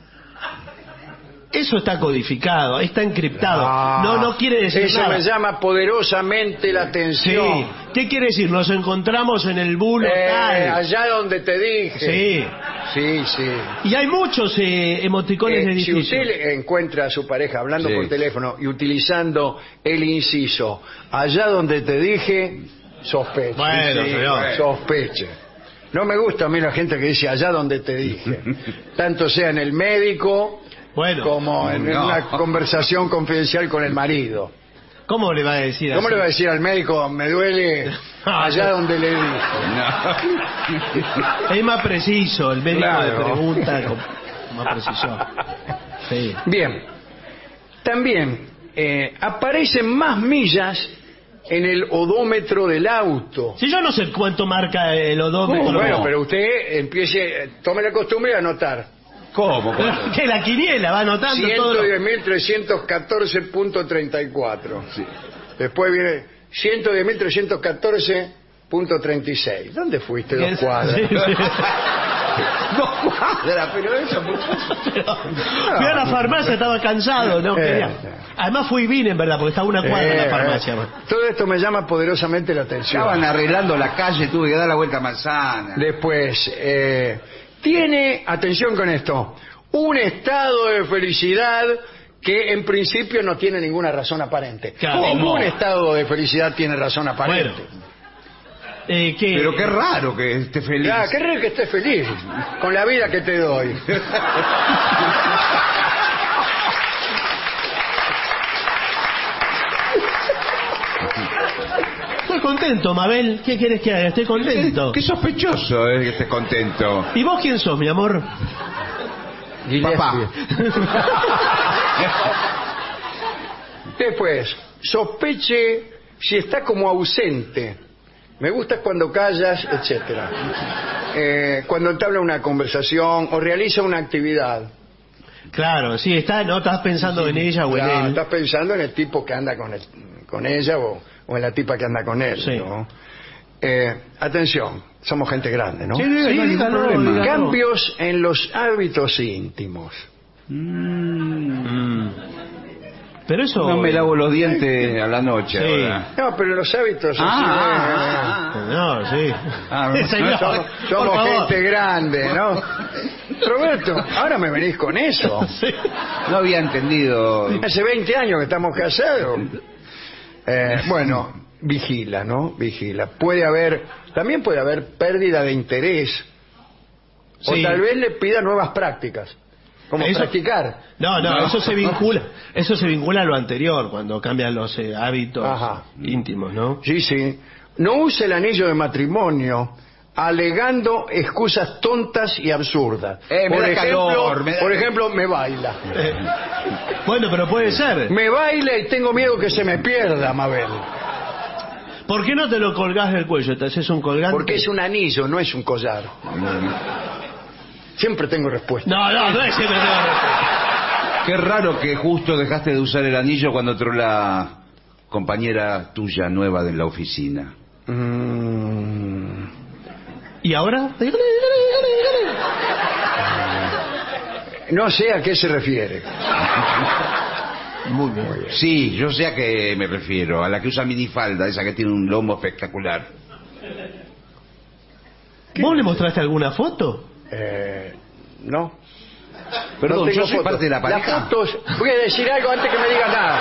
Eso está codificado, está encriptado. Ah, no, no quiere decir eso nada. me llama poderosamente la Sí. atención. ¿Qué quiere decir? Nos encontramos en el bulo Eh, tal. allá donde te dije. Sí. Sí, sí. Y hay muchos eh, emoticones Eh, de si edificios. usted le encuentra a su pareja hablando Sí. por teléfono y utilizando el inciso, allá donde te dije, sospeche. Bueno, señor. Sospeche. No me gusta a mí la gente que dice allá donde te dije. Tanto sea en el médico Bueno, como en No. una conversación confidencial con el marido. ¿cómo le va a decir ¿Cómo así? le va a decir al médico, me duele allá donde le dije? Es más preciso, el médico Claro. le pregunta con con más precisión. Sí. Bien. También eh, aparecen más millas en el odómetro del auto. Si yo no sé cuánto marca el odómetro. Uh, bueno, pero usted empiece, tome la costumbre de anotar. ¿Cómo? Que la quiniela va anotando todo. ciento lo- diez mil trescientos catorce punto treinta y cuatro. Después viene ciento diez mil trescientos catorce punto treinta y seis. ¿Dónde fuiste dos cuadras? Sí, sí. Dos cuadras, pero eso... Fui a la farmacia, estaba cansado, no Eh, quería. Además fui y vine, en verdad, porque estaba a una cuadra en Eh, la farmacia. eh. Todo esto me llama poderosamente la atención. Estaban arreglando la calle, tuve que dar la vuelta a manzana. Después, eh, tiene, atención con esto, un estado de felicidad que en principio no tiene ninguna razón aparente. Claro. Ningún ¿Cómo? estado de felicidad tiene razón aparente. Bueno. Eh, ¿qué? Pero qué raro que esté feliz. Ah, qué raro que estés feliz con la vida que te doy. Estoy contento, Mabel. ¿Qué quieres que haga? Estoy contento. Qué sospechoso eh, que estés contento. ¿Y vos quién sos, mi amor? Papá. Después, sospeche si está como ausente. Me gusta cuando callas, etcétera. Eh, cuando entabla una conversación o realiza una actividad. Claro, sí, está, no estás pensando en ella o en Claro, él. estás pensando en el tipo que anda con, el- con ella o, o en la tipa que anda con él. Sí. ¿no? Eh, atención, somos gente grande, ¿no? Sí, no hay ningún problema. Cambios en los hábitos íntimos. Mm. Pero eso... No me lavo los dientes a la noche Sí. ahora. No, pero los hábitos Ah, así, ah, eh, No, sí. Ah, Señor, somos, por somos favor. gente grande, ¿no? Roberto, ahora me venís con eso. Sí. No había entendido. Hace veinte años que estamos casados. Eh, bueno, vigila, ¿no? Vigila. Puede haber, también puede haber pérdida de interés. O Sí. tal vez le pida nuevas prácticas. Como Eso- practicar. No, no, No. eso se vincula, eso se vincula a lo anterior, cuando cambian los eh, hábitos Ajá. íntimos, ¿no? Sí, sí. No use el anillo de matrimonio alegando excusas tontas y absurdas. Eh, me por, da ejemplo, calor, me da- por ejemplo, me baila. Eh, bueno, pero puede ser. Me baila y tengo miedo que se me pierda, Mabel. ¿Por qué no te lo colgás del cuello? ¿Te haces un colgante? Porque es un anillo, no es un collar. Siempre tengo respuesta. No, no, no es siempre tengo respuesta. Qué raro que justo dejaste de usar el anillo cuando entró la compañera tuya nueva de la oficina. Mm. ¿Y ahora? Dígale, dígale, dígale, dígale. No sé a qué se refiere. Muy bien. Sí, yo sé a qué me refiero, a la que usa minifalda, esa que tiene un lomo espectacular. ¿Vos le mostraste alguna foto? Eh, no. Perdón, No tengo yo soy fotos. parte de la pareja. Las fotos, voy a decir algo antes que me digas nada.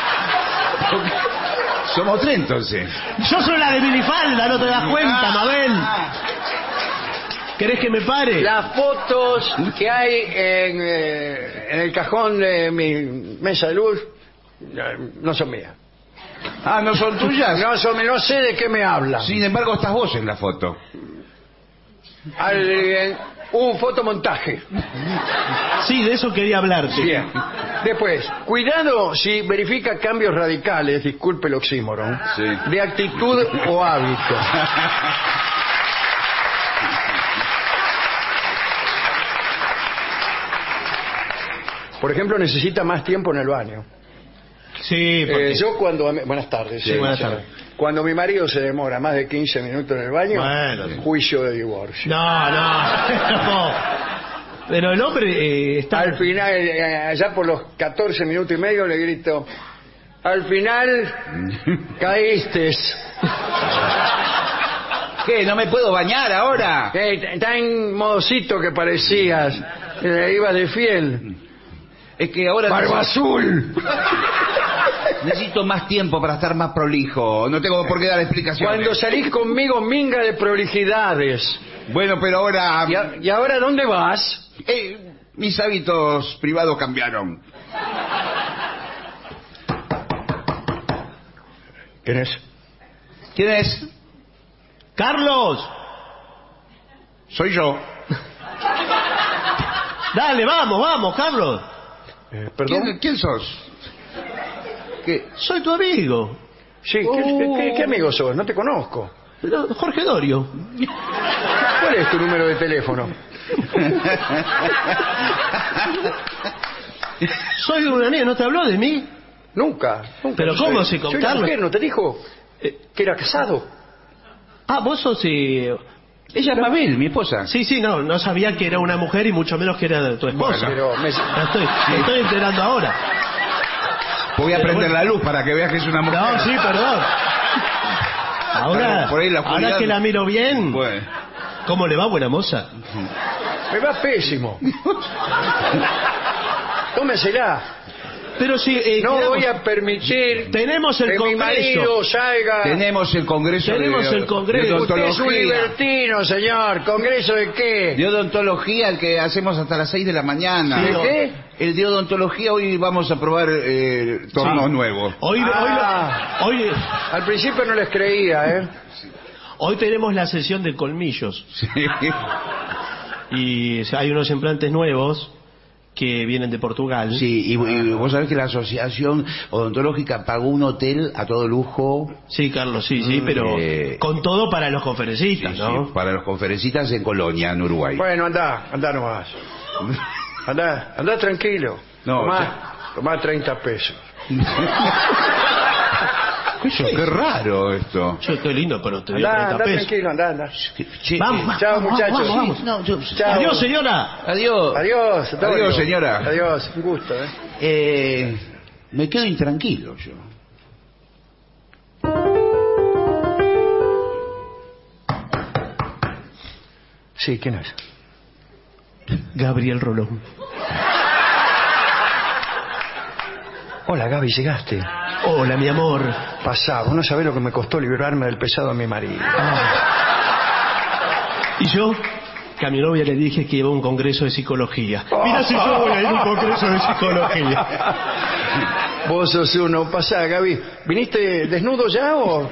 Somos tres entonces. Yo soy la de minifalda, ¿no te das cuenta, Mabel? ¿Querés que me pare? Las fotos que hay en, eh, en el cajón de mi mesa de luz eh, no son mías. Ah, ¿no son tuyas? No, son, no sé de qué me habla. Sin embargo, estás vos en la foto. Alguien, un fotomontaje. Sí, de eso quería hablarte. Bien. Después, cuidado si verifica cambios radicales, disculpe el oxímoron, Sí. de actitud o hábito. Por ejemplo, necesita más tiempo en el baño. Sí, porque... Eh, yo cuando... Buenas tardes. Sí, buenas tardes. Cuando mi marido se demora más de quince minutos en el baño, Bueno. juicio de divorcio. No, no, no. Pero el hombre eh, está... Al final, eh, allá por los catorce minutos y medio, le grito: al final, caíste. ¿Qué? ¿No me puedo bañar ahora? Eh, tan modosito que parecías. Eh, ibas de fiel. Es que ahora... ¡Barba necesito- azul! Necesito más tiempo para estar más prolijo. No tengo por qué dar explicaciones. Cuando salís conmigo, minga de prolijidades. Bueno, pero ahora... ¿Y, a- y ahora dónde vas? Eh, mis hábitos privados cambiaron. ¿Quién es? ¿Quién es? ¡Carlos! Soy yo. Dale, vamos, vamos, Carlos. Eh, ¿Perdón? ¿Quién, quién sos? ¿Qué? Soy tu amigo. Sí, ¿qué, Oh. qué- qué amigo sos? No te conozco. Pero, Jorge Dorio. ¿Cuál es tu número de teléfono? Soy un amigo, ¿no te habló de mí? Nunca. nunca. Pero Soy- ¿cómo si con soy una Carlos? mujer, ¿no te dijo Eh, que era casado? Ah, vos sos... eh, Ella es Mabel, mi esposa. Sí, sí, no, no sabía que era una mujer y mucho menos que era tu esposa. Pero me- La estoy, me estoy enterando ahora. Voy a Pero prender bueno. la luz para que veas que es una mujer. No, sí, perdón. Ahora, Pero por ahí la oscuridad- ahora que la miro bien, Bueno. ¿cómo le va, buena moza? me va pésimo. Tómesela. Pero si... eh, No quedamos- voy a permitir Tenemos el que mi Congreso. marido salga. Tenemos el Congreso Tenemos de, el Congreso. de Usted es un odontología. libertino, señor. ¿Congreso de qué? De odontología, el que hacemos hasta las seis de la mañana. Sí, ¿De qué? El de odontología, hoy vamos a probar eh, tornos Sí. nuevos. Hoy, Ah. hoy, hoy, Al principio no les creía, ¿eh? hoy tenemos la sesión de colmillos. Sí. Y o sea, hay unos implantes nuevos que vienen de Portugal. Sí, y, y vos sabés que la asociación odontológica pagó un hotel a todo lujo. Sí, Carlos, sí, sí, pero Eh, con todo para los Sí, conferencistas, ¿no? sí, para los conferencistas en Colonia, en Uruguay. Bueno, anda, anda nomás. Anda, anda tranquilo. No, tomá, ya- tomá treinta pesos. Eso, qué raro esto. Che, qué lindo, pero te dio Anda, treinta anda pesos. tranquilo, anda, anda. Che, Vamos, Chao, vamos, muchachos. vamos, vamos. Sí, no, yo- Chao. Adiós, señora. Adiós. Adiós. hasta Adiós, luego. señora. Adiós, un gusto, ¿eh? Eh, me quedo intranquilo yo. Sí, ¿quién es? Gabriel Rolón. Hola, Gaby, llegaste. Hola, mi amor. Pasá, vos no sabés lo que me costó librarme del pesado de mi marido. ¿Y yo? Que a mi novia le dije que iba a un congreso de psicología. Mira si yo voy a ir a un congreso de psicología. Vos sos uno. Pasá, Gaby. ¿Viniste desnudo ya o...?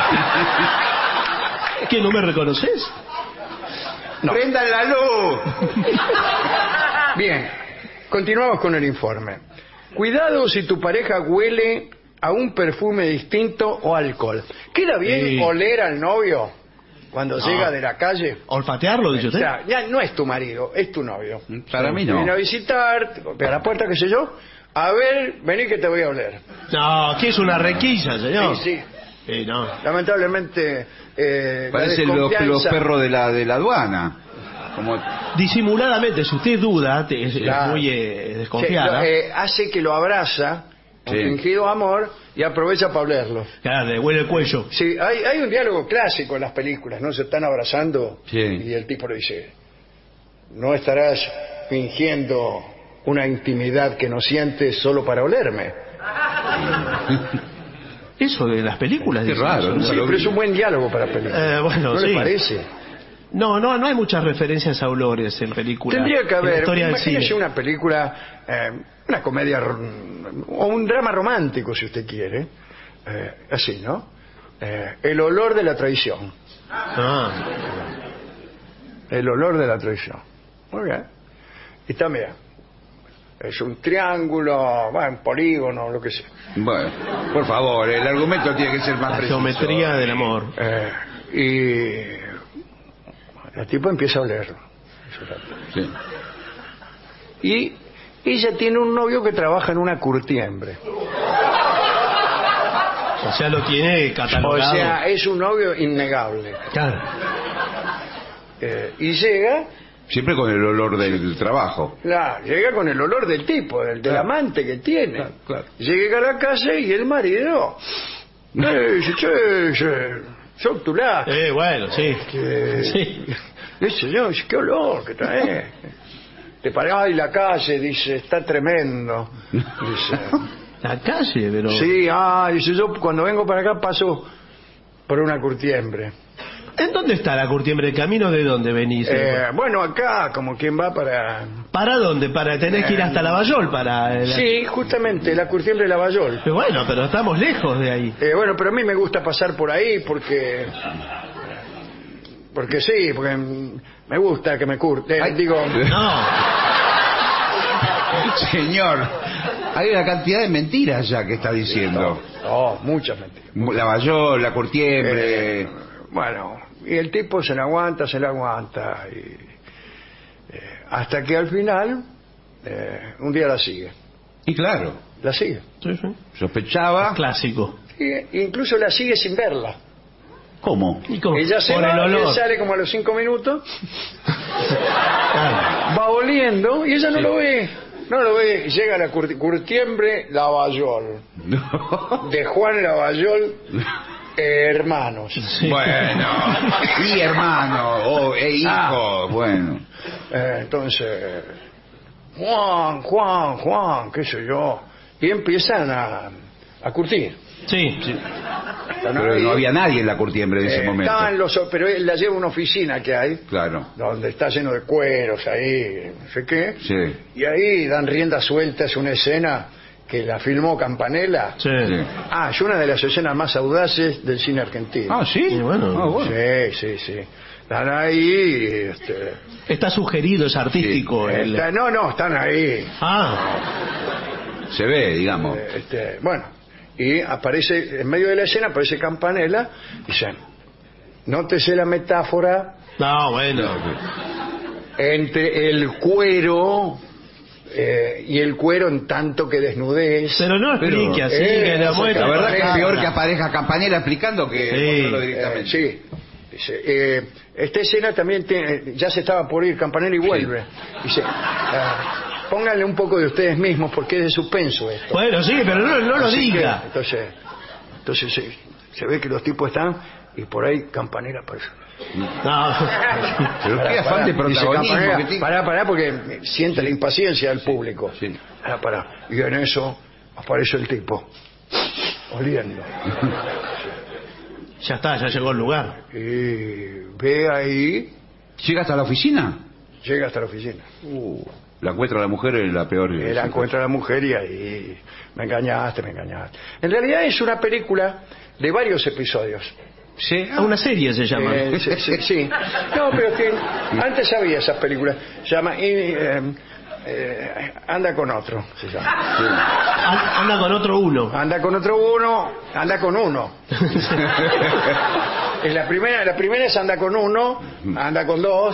¿Qué, no me reconoces? No. ¡Prendan la luz! Bien, continuamos con el informe. Cuidado si tu pareja huele a un perfume distinto o alcohol. ¿Queda bien Sí. oler al novio cuando No. llega de la calle? ¿Olfatearlo, dice O usted? sea, ya no es tu marido, es tu novio. Para mí Te no. viene a visitar, te golpea la puerta, qué sé yo. A ver, vení que te voy a oler. No, aquí es una requilla, señor. Sí, sí. Sí, no. Lamentablemente, eh, la Parecen los, los desconfianza- perros de la, de la aduana. Como... Disimuladamente, si usted duda, te- es, es Claro. muy eh, Sí, desconfiada. lo- eh, hace que lo abraza con Sí. fingido amor y aprovecha para olerlo. Claro, le huele el cuello. Sí, hay, hay un diálogo clásico en las películas, ¿no? Se están abrazando Sí. y el tipo le dice, no estarás fingiendo una intimidad que no sientes solo para olerme. Eso de las películas. Qué dice raro, eso, nunca Sí, lo pero vi. es un buen diálogo para películas. Eh, bueno, ¿No sí. le parece? No, no, no hay muchas referencias a olores en películas. Tendría que en la haber, historia del imagínese cine. una película, eh, una comedia r- o un drama romántico, si usted quiere, eh, así, ¿no? Eh, el olor de la traición. Ah, El olor de la traición. Muy bien. Y también, es un triángulo, bueno, un polígono, lo que sea. Bueno, por favor, el argumento tiene que ser más la preciso. geometría del amor. Eh, y el tipo empieza a olerlo. Sí. Y ella tiene un novio que trabaja en una curtiembre. O sea, lo tiene O catalogado. sea, es un novio innegable. Claro. Eh, y llega, Siempre con el olor del trabajo. claro, llega con el olor del tipo, del, del Claro. amante que tiene. Claro, claro. Llega a la casa y el marido eh, dice, che, che, sos tu la. Eh, bueno, sí. Que, Sí. dice, yo, dice, qué olor que traes. Te parás y la calle, dice, está tremendo. Dice, La calle, pero... sí, ah, dice, yo cuando vengo para acá paso por una curtiembre. ¿En dónde está la curtiembre? ¿El camino de dónde venís? Eh, bueno, acá, como quien va para... ¿Para dónde? Para tener que ir hasta Lavallol para... el- Sí, justamente, la curtiembre de Lavallol. Pero bueno, pero estamos lejos de ahí. Eh, bueno, pero a mí me gusta pasar por ahí porque... Porque sí, porque me gusta que me curte. Ay, digo, No. Señor, hay una cantidad de mentiras ya que está diciendo. no, muchas mentiras. Lavallol, la curtiembre. Eh, bueno, y el tipo se la aguanta, se la aguanta. Y, eh, hasta que al final, eh, un día la sigue. Y claro, La sigue. Sí, sí. sospechaba. Clásico. Y, incluso la sigue sin verla. ¿Cómo? ¿Y cómo? Ella se Por va, el y él olor. sale como a los cinco minutos, Claro. va oliendo y ella no lo ve. No lo ve. Y llega a la curti- curtiembre Lavallol. De Juan Lavallol, eh, hermanos. Sí. Bueno, y hermano, o e hijo, Ah. bueno. Eh, entonces, Juan, Juan, Juan, qué sé yo. Y empiezan a, a curtir. Sí, sí. Están Pero ahí. no había nadie en la curtiembre en ese Eh, momento. estaban los, pero él la lleva a una oficina que hay, Claro, donde está lleno de cueros ahí, no sé qué. sí. Y ahí dan rienda suelta, es una escena que la filmó Campanella. Sí. Sí. Ah, es una de las escenas más audaces del cine argentino. Ah, sí. Y bueno. Ah, bueno. Sí, sí, sí. Están ahí, este, Está sugerido, es artístico. el- está- no, no, están ahí. Ah, Se ve, digamos. Eh, Este, bueno, y aparece, en medio de la escena aparece Campanella y dice, nótese la metáfora no, bueno. entre el cuero eh, y el cuero en tanto que desnudez. Pero no explique Pero, así, eh, que la esa muestra. La verdad que es Campanella. peor que aparezca Campanella explicando que Sí. mostrarlo Eh, directamente. sí. Dice, eh, esta escena también tiene- ya se estaba por ir Campanella y vuelve. Dice, ah, pónganle un poco de ustedes mismos porque es de suspenso esto. Bueno, sí, pero no, no lo Así que, diga. entonces, entonces se, se ve que los tipos están y por ahí Campanella aparece. No. Pero Pará, qué afán pará, de dice protagonismo Campanella, que tiene. pará, pará, porque siente la impaciencia del público. Sí. Pará, pará. Y en eso aparece el tipo, oliendo. Ya está, ya llegó al lugar. Y ve ahí, ¿Llega hasta la oficina? llega hasta la oficina. Uh, la encuentra la mujer es la peor. Y la encuentra la mujer y ahí, me engañaste, me engañaste. En realidad es una película de varios episodios. Sí. Ah, una serie se llama. Eh, sí, sí, sí. No, pero que antes había esas películas. Se llama y, eh, eh, Anda con otro, se llama. An- Anda con otro uno. Anda con otro uno, anda con uno. En la primera, la primera es anda con uno, anda con dos.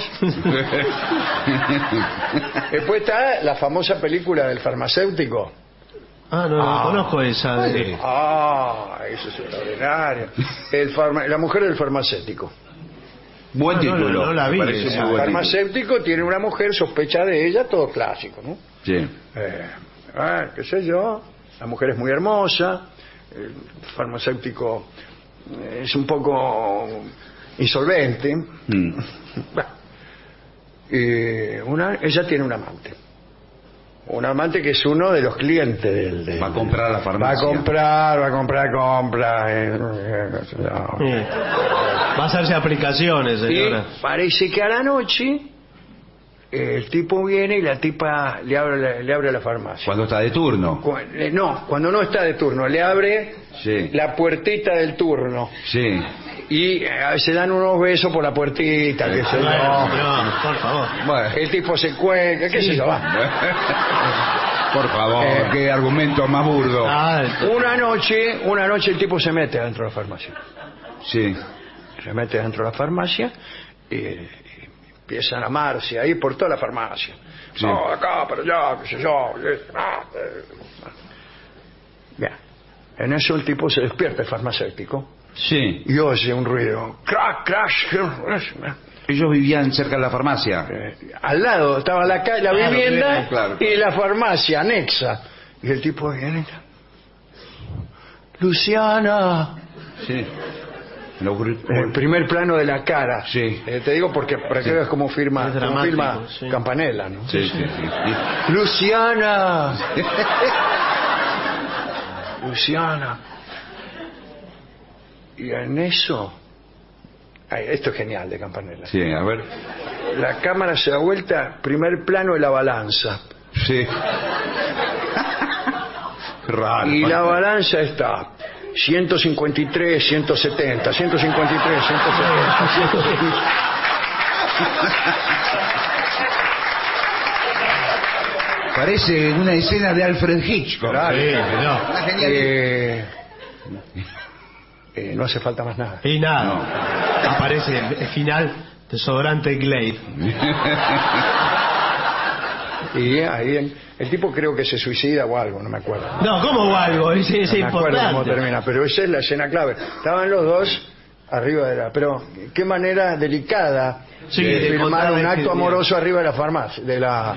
Después está la famosa película del farmacéutico. Ah, no, no Ah. conozco esa. De... Ah, eso es extraordinario. El farma- la mujer del farmacéutico. Buen Ah, no, título. no, no la vi, Me parece esa. muy El buen título. farmacéutico tiene una mujer, sospecha de ella, todo clásico, ¿no? Sí. Eh, ah, qué sé yo, la mujer es muy hermosa, el farmacéutico es un poco insolvente. Mm. Bueno, y una, ella tiene un amante. Un amante que es uno de los clientes del... del- Va a comprar a la Va a farmacia. comprar, va a comprar, compra. eh, eh, no. Sí. Va a hacerse aplicaciones, señora. Y parece que a la noche el tipo viene y la tipa le abre, le abre la farmacia. Cuando está de turno. Cu- eh, No, cuando no está de turno, le abre Sí. la puertita del turno. Sí. Y eh, se dan unos besos por la puertita, qué sé yo. Bueno, no, por favor. Bueno. El tipo se cuelga, qué sé yo. va. Por favor, Eh. qué argumento más burdo. Ah, Una noche, una noche el tipo se mete dentro de la farmacia. Sí. Se mete dentro de la farmacia y, y empiezan a amarse ahí por toda la farmacia. Sí. No, acá, para allá, qué sé yo. eh, ah, eh. Bien. En eso el tipo se despierta, el farmacéutico, Sí. y oye un ruido. Crack, crash. crash. Ellos vivían cerca de la farmacia. Eh, al lado estaba la, ca- la Claro, vivienda claro. y la farmacia anexa. Y el tipo viene. Luciana. Sí. Lo bru- El primer plano de la cara. Sí. Eh, te digo porque para que Sí. veas cómo firma, Es cómo dramático, firma sí. Campanella, ¿no? Sí, sí, sí. Luciana. Luciana. Y en eso. Ay, esto es genial de Campanella. Sí, a ver. La cámara se da vuelta, primer plano de la balanza. Sí. Raro. Y la balanza está ciento cincuenta y tres, ciento setenta, ciento cincuenta y tres, ciento setenta, ciento setenta. Parece una escena de Alfred Hitchcock. Claro. Sí, no. Una genial. Eh, eh, no hace falta más nada. Y nada. Aparece el, el final, desodorante Glade. Y ahí el, el tipo creo que se suicida o algo, no me acuerdo. No, ¿cómo o algo? Es, es No me acuerdo cómo importante. termina, pero esa es la escena clave. Estaban los dos arriba de la... Pero qué manera delicada Sí, de de filmar contar un de- acto de- amoroso arriba de la farmacia, de la...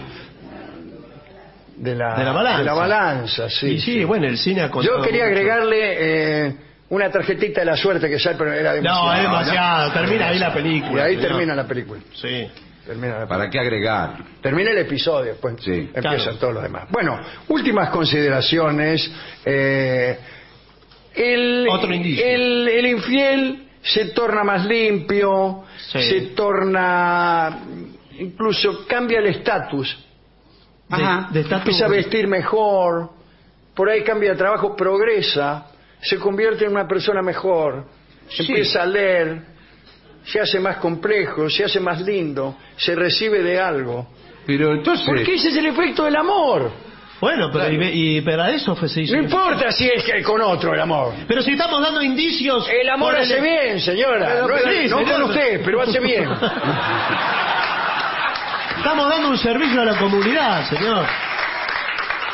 De la, De la balanza. de la balanza, sí. Y sí, bueno, el cine ha contado Yo quería mucho. agregarle eh, una tarjetita de la suerte que sale, pero era demasiado. No, es demasiado. Termina ahí la película. Y ahí señor. termina la película. Sí. Termina la ¿Para qué agregar? Termina el episodio, después Sí. empiezan Claro. todos los demás. Bueno, últimas consideraciones. Eh, el, Otro indicio. El, el infiel se torna más limpio, Sí. se torna, incluso cambia el estatus. De, Ajá. de estatus- Empieza a vestir mejor, por ahí cambia de trabajo, progresa, se convierte en una persona mejor, Sí. empieza a leer, se hace más complejo, se hace más lindo, se recibe de algo. Pero entonces... Porque ese es el efecto del amor. Bueno, pero, Claro. y, y- pero a eso fue se hizo. No importa si es que con otro el amor. Pero si estamos dando indicios. El amor por hace el- bien, señora. Pero- no pero es- sí, no señor. con usted, pero hace bien. Estamos dando un servicio a la comunidad, señor.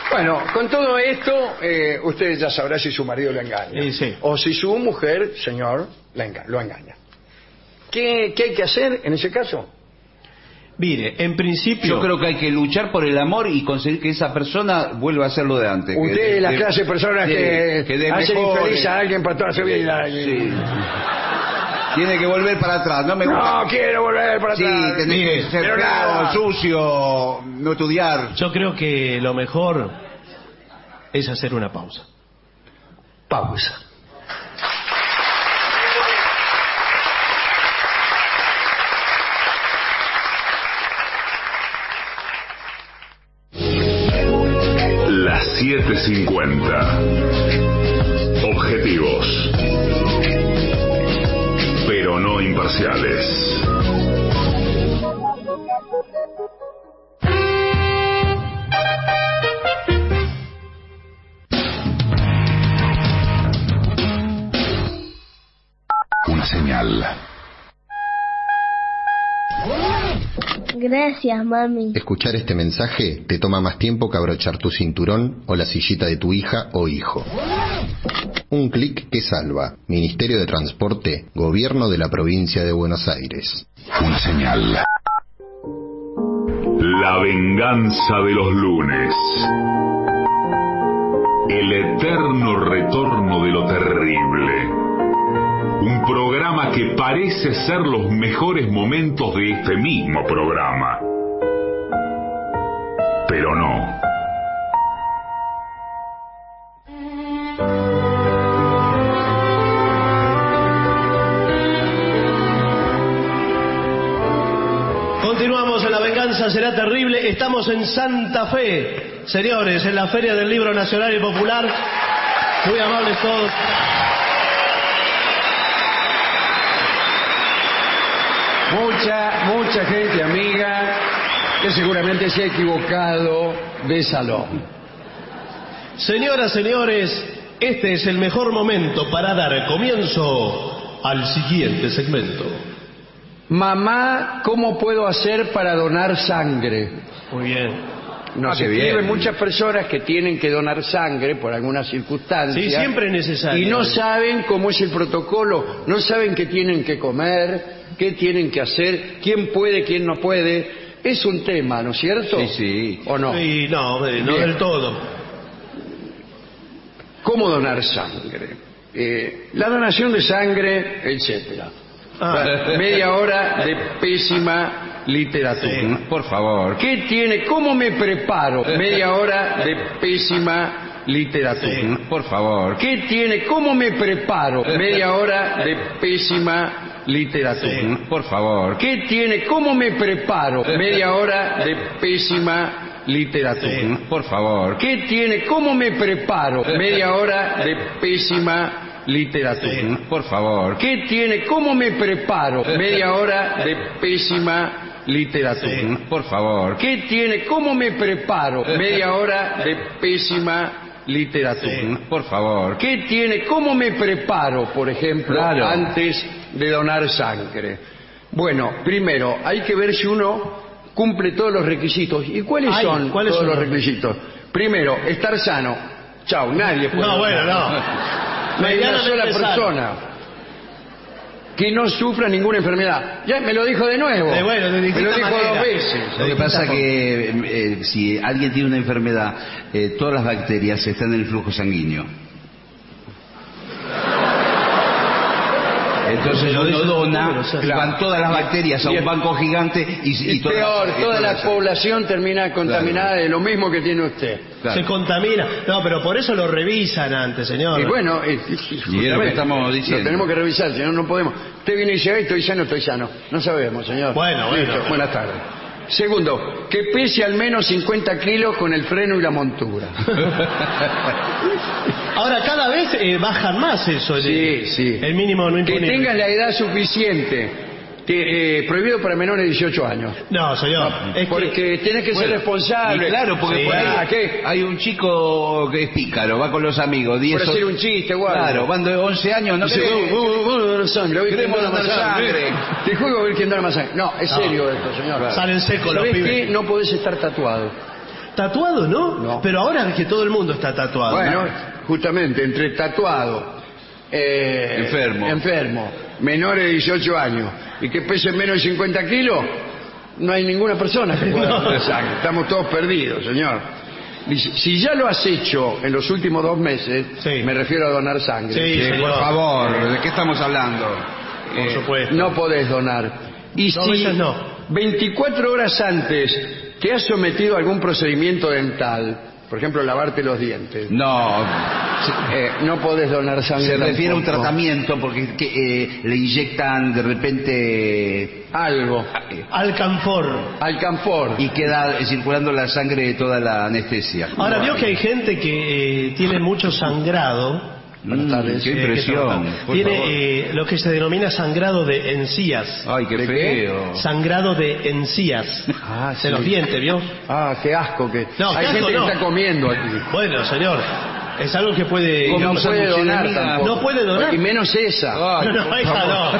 Bueno, con todo esto, eh, usted ya sabrá si su marido lo engaña. Sí, sí. O si su mujer, señor, la enga- lo engaña. ¿Qué, ¿Qué hay que hacer en ese caso? Mire, en principio... Yo creo que hay que luchar por el amor y conseguir que esa persona vuelva a hacer lo de antes. Usted que, es la de- clase de personas de- que, que de hacen mejor, infeliz a alguien para toda su vida. Sí. Tiene que volver para atrás. No me gusta. No quiero volver para Sí, atrás. tenés Mire, que ser pero feo, nada. sucio, no estudiar. Yo creo que lo mejor es hacer una pausa. Pausa. Las siete cincuenta. Objetivos, pero no imparciales. Una señal. Gracias, mami. Escuchar este mensaje te toma más tiempo que abrochar tu cinturón o la sillita de tu hija o hijo. Un clic que salva. Ministerio de Transporte, Gobierno de la Provincia de Buenos Aires. Una señal. La venganza de los lunes. El eterno retorno de lo terrible. Un programa que parece ser los mejores momentos de este mismo programa. Pero no. Continuamos en La Venganza Será Terrible. Estamos en Santa Fe, señores, en la Feria del Libro Nacional y Popular. Muy amables todos. Mucha, mucha gente amiga que seguramente se ha equivocado de salón. Señoras, señores, este es el mejor momento para dar comienzo al siguiente segmento. Mamá, ¿cómo puedo hacer para donar sangre? Muy bien. Nos Ah, qué escriben bien. muchas personas que tienen que donar sangre por alguna circunstancia. Sí, siempre es necesario. Y no saben cómo es el protocolo, no saben qué tienen que comer, qué tienen que hacer, quién puede, quién no puede. Es un tema, ¿no es cierto? Sí, sí. ¿O no? Sí, no, hombre, no Bien. del todo. ¿Cómo donar sangre? Eh, la donación de sangre, etcétera. Ah. Media hora de pésima literatura. Por favor. ¿Qué tiene? ¿Cómo me preparo? Media hora de pésima literatura. Por favor. ¿Qué tiene? ¿Cómo me preparo? Media hora de pésima literatura. Por favor. ¿Qué tiene? ¿Cómo me preparo? Media hora de pésima literatura. Por favor. ¿Qué tiene? ¿Cómo me preparo? Media hora de pésima literatura. Por favor. ¿Qué tiene? ¿Cómo me preparo? Media hora de pésima literatura. Por favor. ¿Qué tiene? ¿Cómo me preparo? Media hora de pésima literatura. Por favor. ¿Qué tiene? ¿Cómo me preparo, por ejemplo, Claro. antes de donar sangre? Bueno, primero, hay que ver si uno cumple todos los requisitos. ¿Y cuáles Ay, son ¿cuáles todos son los los requisitos? Primero, estar sano. Chau, nadie puede. No, bueno, donar. no. No hay una sola Medianamente sano. persona que no sufra ninguna enfermedad. Ya me lo dijo de nuevo. Eh, bueno, de me lo distinta dijo manera. dos veces. Lo que pasa es que eh, si alguien tiene una enfermedad, eh, todas las bacterias están en el flujo sanguíneo. Entonces Lo uno dice- dona, o sea, y van todas las bacterias a y- un banco gigante y, y, Y todas- peor, y toda todas la las- población termina contaminada de lo mismo que tiene usted. Claro. Se contamina. No, pero por eso lo revisan antes, señor. Y bueno, y, y- Y es lo que justamente, estamos diciendo. Lo tenemos que revisar, si no, no podemos. Usted viene y dice, "Ay, estoy sano, estoy sano". No sabemos, señor. Bueno, bueno. Listo, buenas tardes. Segundo, que pese al menos cincuenta kilos con el freno y la montura. Ahora, cada vez eh, bajan más eso. Sí, el, sí. El mínimo no Que imponible. tengan la edad suficiente. Que, eh, prohibido para menores de dieciocho años. No, señor. Es Porque que... tienes que ser Bueno, responsable. y claro, porque Sí. por ahí Ah, ¿qué? hay un chico que es pícaro, va con los amigos, diez Por hacer un chiste, guarda. Claro, van de once años, no Dice, sé. "Vamos, vamos, vamos a donar sangre, a ver quién Queremos dona más donar sangre". sangre. Te juego a ver quién dona más sangre. No, es No. serio esto, señor. Salen secos los ¿Sabés pibes. qué? No podés estar tatuado. ¿Tatuado no? No. Pero ahora que todo el mundo está tatuado. Bueno, justamente, entre tatuado, eh, Enfermo. enfermo, menores de dieciocho años y que pesen menos de cincuenta kilos, no hay ninguna persona que pueda No. donar sangre. Estamos todos perdidos, señor. Dice, si ya lo has hecho en los últimos dos meses, Sí. me refiero a donar sangre. Sí, Sí, señor. por favor, ¿de qué estamos hablando? Por supuesto. No podés donar. Y Dos si meses no. veinticuatro horas antes te has sometido a algún procedimiento dental, por ejemplo, lavarte los dientes, No, eh, no podés donar sangre. se refiere a un tampoco. tratamiento porque que, eh, le inyectan de repente Algo. Alcanfor. Alcanfor. y queda circulando la sangre de toda la anestesia. Ahora vio que hay gente que eh, tiene mucho sangrado. Buenas tardes. Qué Eh, que impresión. trabaja. por Tiene favor. eh, lo que se denomina sangrado de encías. Ay, qué ¿De qué? feo. Sangrado de encías. Ah, de sí. los dientes, ¿vio? Ah, qué asco que. No, hay qué gente asco, que no. está comiendo aquí. Bueno, señor, es algo que puede... Y no digamos, puede donar muchedemia. tampoco. No puede donar. Y menos esa. Ay, No, no, por esa favor. no.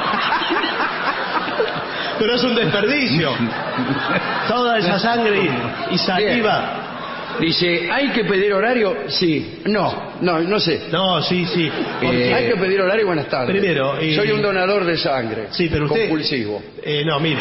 Pero es un desperdicio. Toda esa sangre y, y saliva. Dice, ¿hay que pedir horario? Sí. No, no, no sé. No, sí, sí. Porque- Eh, hay que pedir horario. Buenas tardes. Primero, eh, soy un donador de sangre. Sí, pero usted... compulsivo. Eh, no, mire.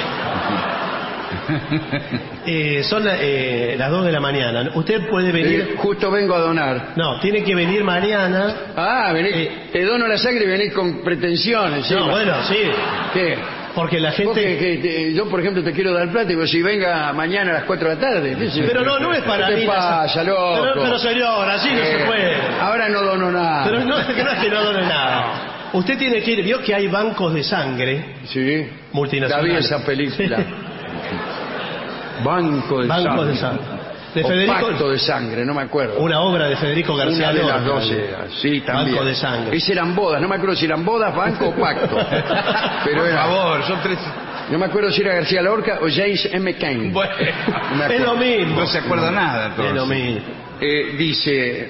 Eh, son la- eh, las dos de la mañana. Usted puede venir... Eh, justo vengo a donar. No, tiene que venir mañana. Ah, venís, Eh, te dono la sangre y venís con pretensiones. No, bueno, sí. ¿Qué? Porque la Vos gente... que- que te- yo, por ejemplo, te quiero dar plata y digo, si venga mañana a las cuatro de la tarde. ¿qué sé yo? Pero no, no es para ¿Qué mí. te pasa, loco? Pero, pero señor, así no Eh, se puede. Ahora no dono nada. Pero no, que no es que no done nada. Usted tiene que ir, vio que hay bancos de sangre Sí. multinacionales. Ya vi esa película. Banco de Bancos sangre. de sangre. De O Federico, pacto de sangre, no me acuerdo. una obra de Federico García Una de las Lorca. dos era. Sí, también. Banco de sangre. Esas eran bodas, no me acuerdo si eran bodas, banco o pacto. Pero Por era- favor, son tres. No me acuerdo si era García Lorca o James M. Cain. Bueno, No me Es acuerdo. lo mismo. no se acuerda nada. Es lo Entonces. mismo. Eh, dice,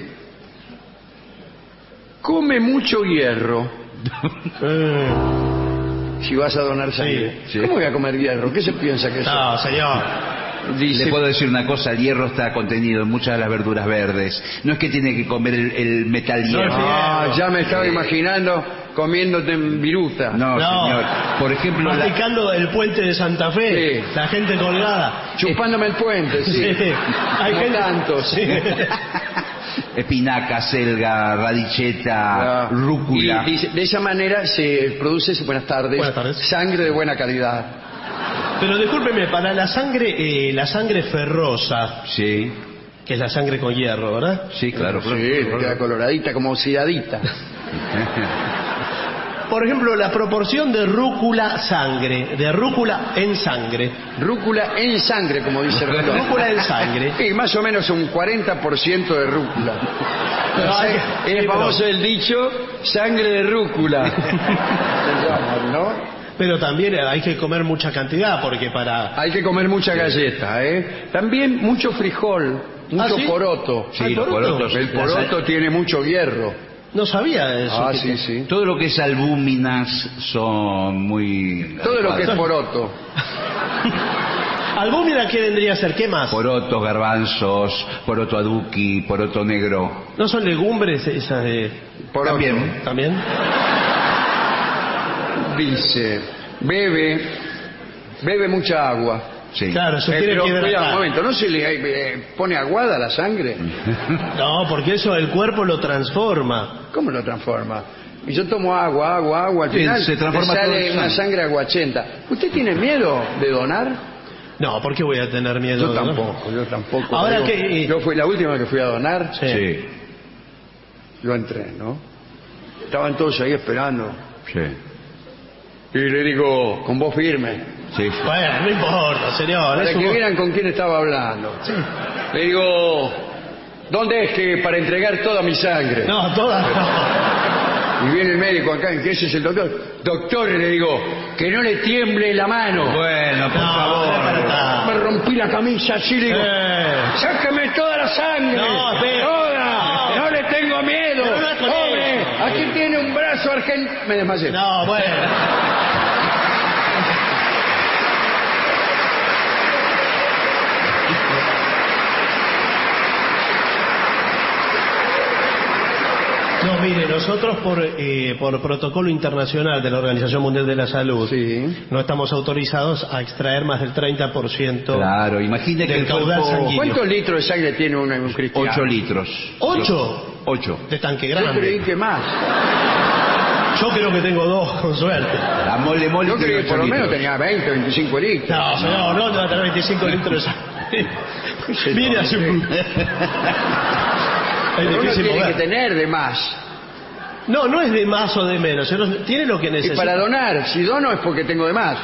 come mucho hierro Eh, si vas a donar sangre. Sí. ¿Cómo voy a comer hierro? ¿Qué se piensa que es? No, señor. Dice, Le puedo decir una cosa, el hierro está contenido en muchas de las verduras verdes. No es que tiene que comer el, el metal hierro. ah, ya me estaba Eh, imaginando comiéndote en viruta. No, No. señor. Por ejemplo, la- Masticando el puente de Santa Fe. Sí. La gente colgada. Chupándome el puente, sí. Sí. Hay Como gente- tantos. Sí. espinaca, selga, radicheta, Ah. rúcula. Y dice, de esa manera se produce, buenas tardes, Buenas tardes. sangre de buena calidad. Pero discúlpeme, para la sangre, eh, la sangre ferrosa, Sí, que es la sangre con hierro, ¿verdad? sí, claro. claro. Sí, te queda coloradita, como oxidadita. Por ejemplo, la proporción de rúcula sangre, de rúcula en sangre. Rúcula en sangre, como dice el reloj. Rúcula en sangre. Sí, más o menos un cuarenta por ciento de rúcula. Pero hay que- Es sí, pero- famoso el dicho, sangre de rúcula. Se llama, ¿no? Pero también hay que comer mucha cantidad, porque para... Hay que comer mucha galleta, ¿eh? También mucho frijol, mucho ¿Ah, sí? poroto. Sí, ¿Hay los poroto? porotos. El poroto tiene mucho hierro. No sabía eso. Ah, que- sí, sí. Todo lo que es albúminas son muy... Todo lo que es adecuadas. poroto. Albúmina, ¿qué vendría a ser? ¿Qué más? Porotos, garbanzos, poroto aduki, poroto negro. ¿No son legumbres esas de...? Poroto. También. ¿También? Dice, bebe, bebe mucha agua. Sí. Claro, eso Eh, tiene pero que ver cuidado, acá. un momento, ¿no se le eh, pone aguada la sangre? No, porque eso el cuerpo lo transforma. ¿Cómo lo transforma? Y yo tomo agua, agua, agua, al Sí, final se transforma me todo sale en una sangre. sangre aguachenta. ¿Usted tiene miedo de donar? No, ¿por qué voy a tener miedo? Yo no? tampoco, yo tampoco. Ahora Digo, que- Yo fui la última que fui a donar, Sí. Sí, yo entré, ¿no? Estaban todos ahí esperando. sí, Y le digo, con voz firme, sí. Bueno, no importa, señor. para es que un- vieran con quién estaba hablando. Le digo, ¿dónde es que para entregar toda mi sangre? No, todas no. Y viene el médico acá, que ese es el doctor. Doctor, le digo, que no le tiemble la mano. Bueno, por No, favor. no es para tanto. Me rompí la camisa así, le digo, Eh. sáqueme toda la sangre. No, espera. Toda. No. No le tengo miedo. Pero no es con Tome, eso. aquí tiene un brazo argentino. Me desmayé. No, bueno. No, mire, nosotros por eh, por protocolo internacional de la Organización Mundial de la Salud sí. no estamos autorizados a extraer más del treinta por ciento Claro, imagine que del el caudal cuerpo... sanguíneo. ¿Cuántos litros de sangre tiene un, un cristiano? Ocho litros. ¿Ocho? Ocho. De tanque Yo grande. creí que más. Yo creo que tengo dos, con suerte. La mole mole Yo creí tiene que por ocho lo menos litros. tenía veinte, veinticinco litros. No, señor, no, no va a tener veinticinco litros de sangre. Mire a su... Pero Es uno difícil tiene mover. que tener de más. No, no es de más o de menos. Uno tiene lo que Y necesita. para donar, si dono es porque tengo de más.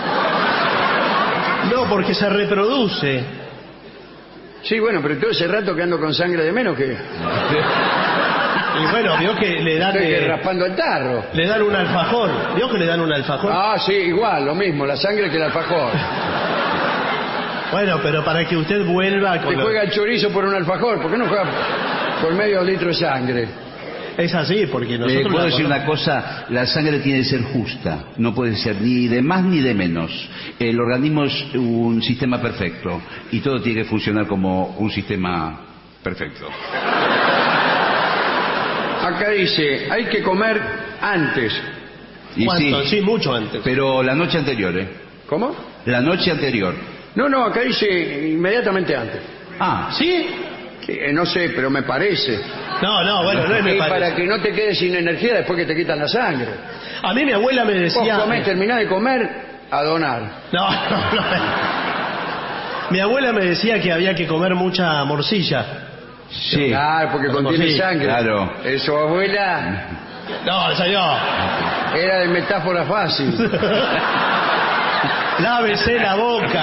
No, porque se reproduce. Sí, bueno, pero todo ese rato que ando con sangre de menos que... Y bueno, vio que le dan... Estoy eh, raspando el tarro. le dan un alfajor. ¿Vio que le dan un alfajor? Ah, sí, igual, lo mismo, la sangre que el alfajor. Bueno, pero para que usted vuelva... Te Con lo- juega el chorizo por un alfajor, ¿por qué no juega por medio litro de sangre? Es así, porque Le nosotros... puedo la- decir una cosa, la sangre tiene que ser justa, no puede ser ni de más ni de menos. El organismo es un sistema perfecto y todo tiene que funcionar como un sistema perfecto. Acá dice, hay que comer antes. Y ¿Cuánto? sí, Sí, mucho antes. pero la noche anterior, ¿eh? ¿Cómo? La noche anterior. No, no, acá dice inmediatamente antes. Ah, ¿Sí? Que, eh, no sé, pero me parece. No, no, bueno, no es me Y parece. para que no te quedes sin energía después que te quitan la sangre. A mí mi abuela me Vos decía... comés, terminás de comer, a donar. No, no, no. Mi abuela me decía que había que comer mucha morcilla. sí. Claro, porque Como contiene sí, sangre. claro. Eh, su abuela No, señor. era de metáfora fácil. Lávese la boca.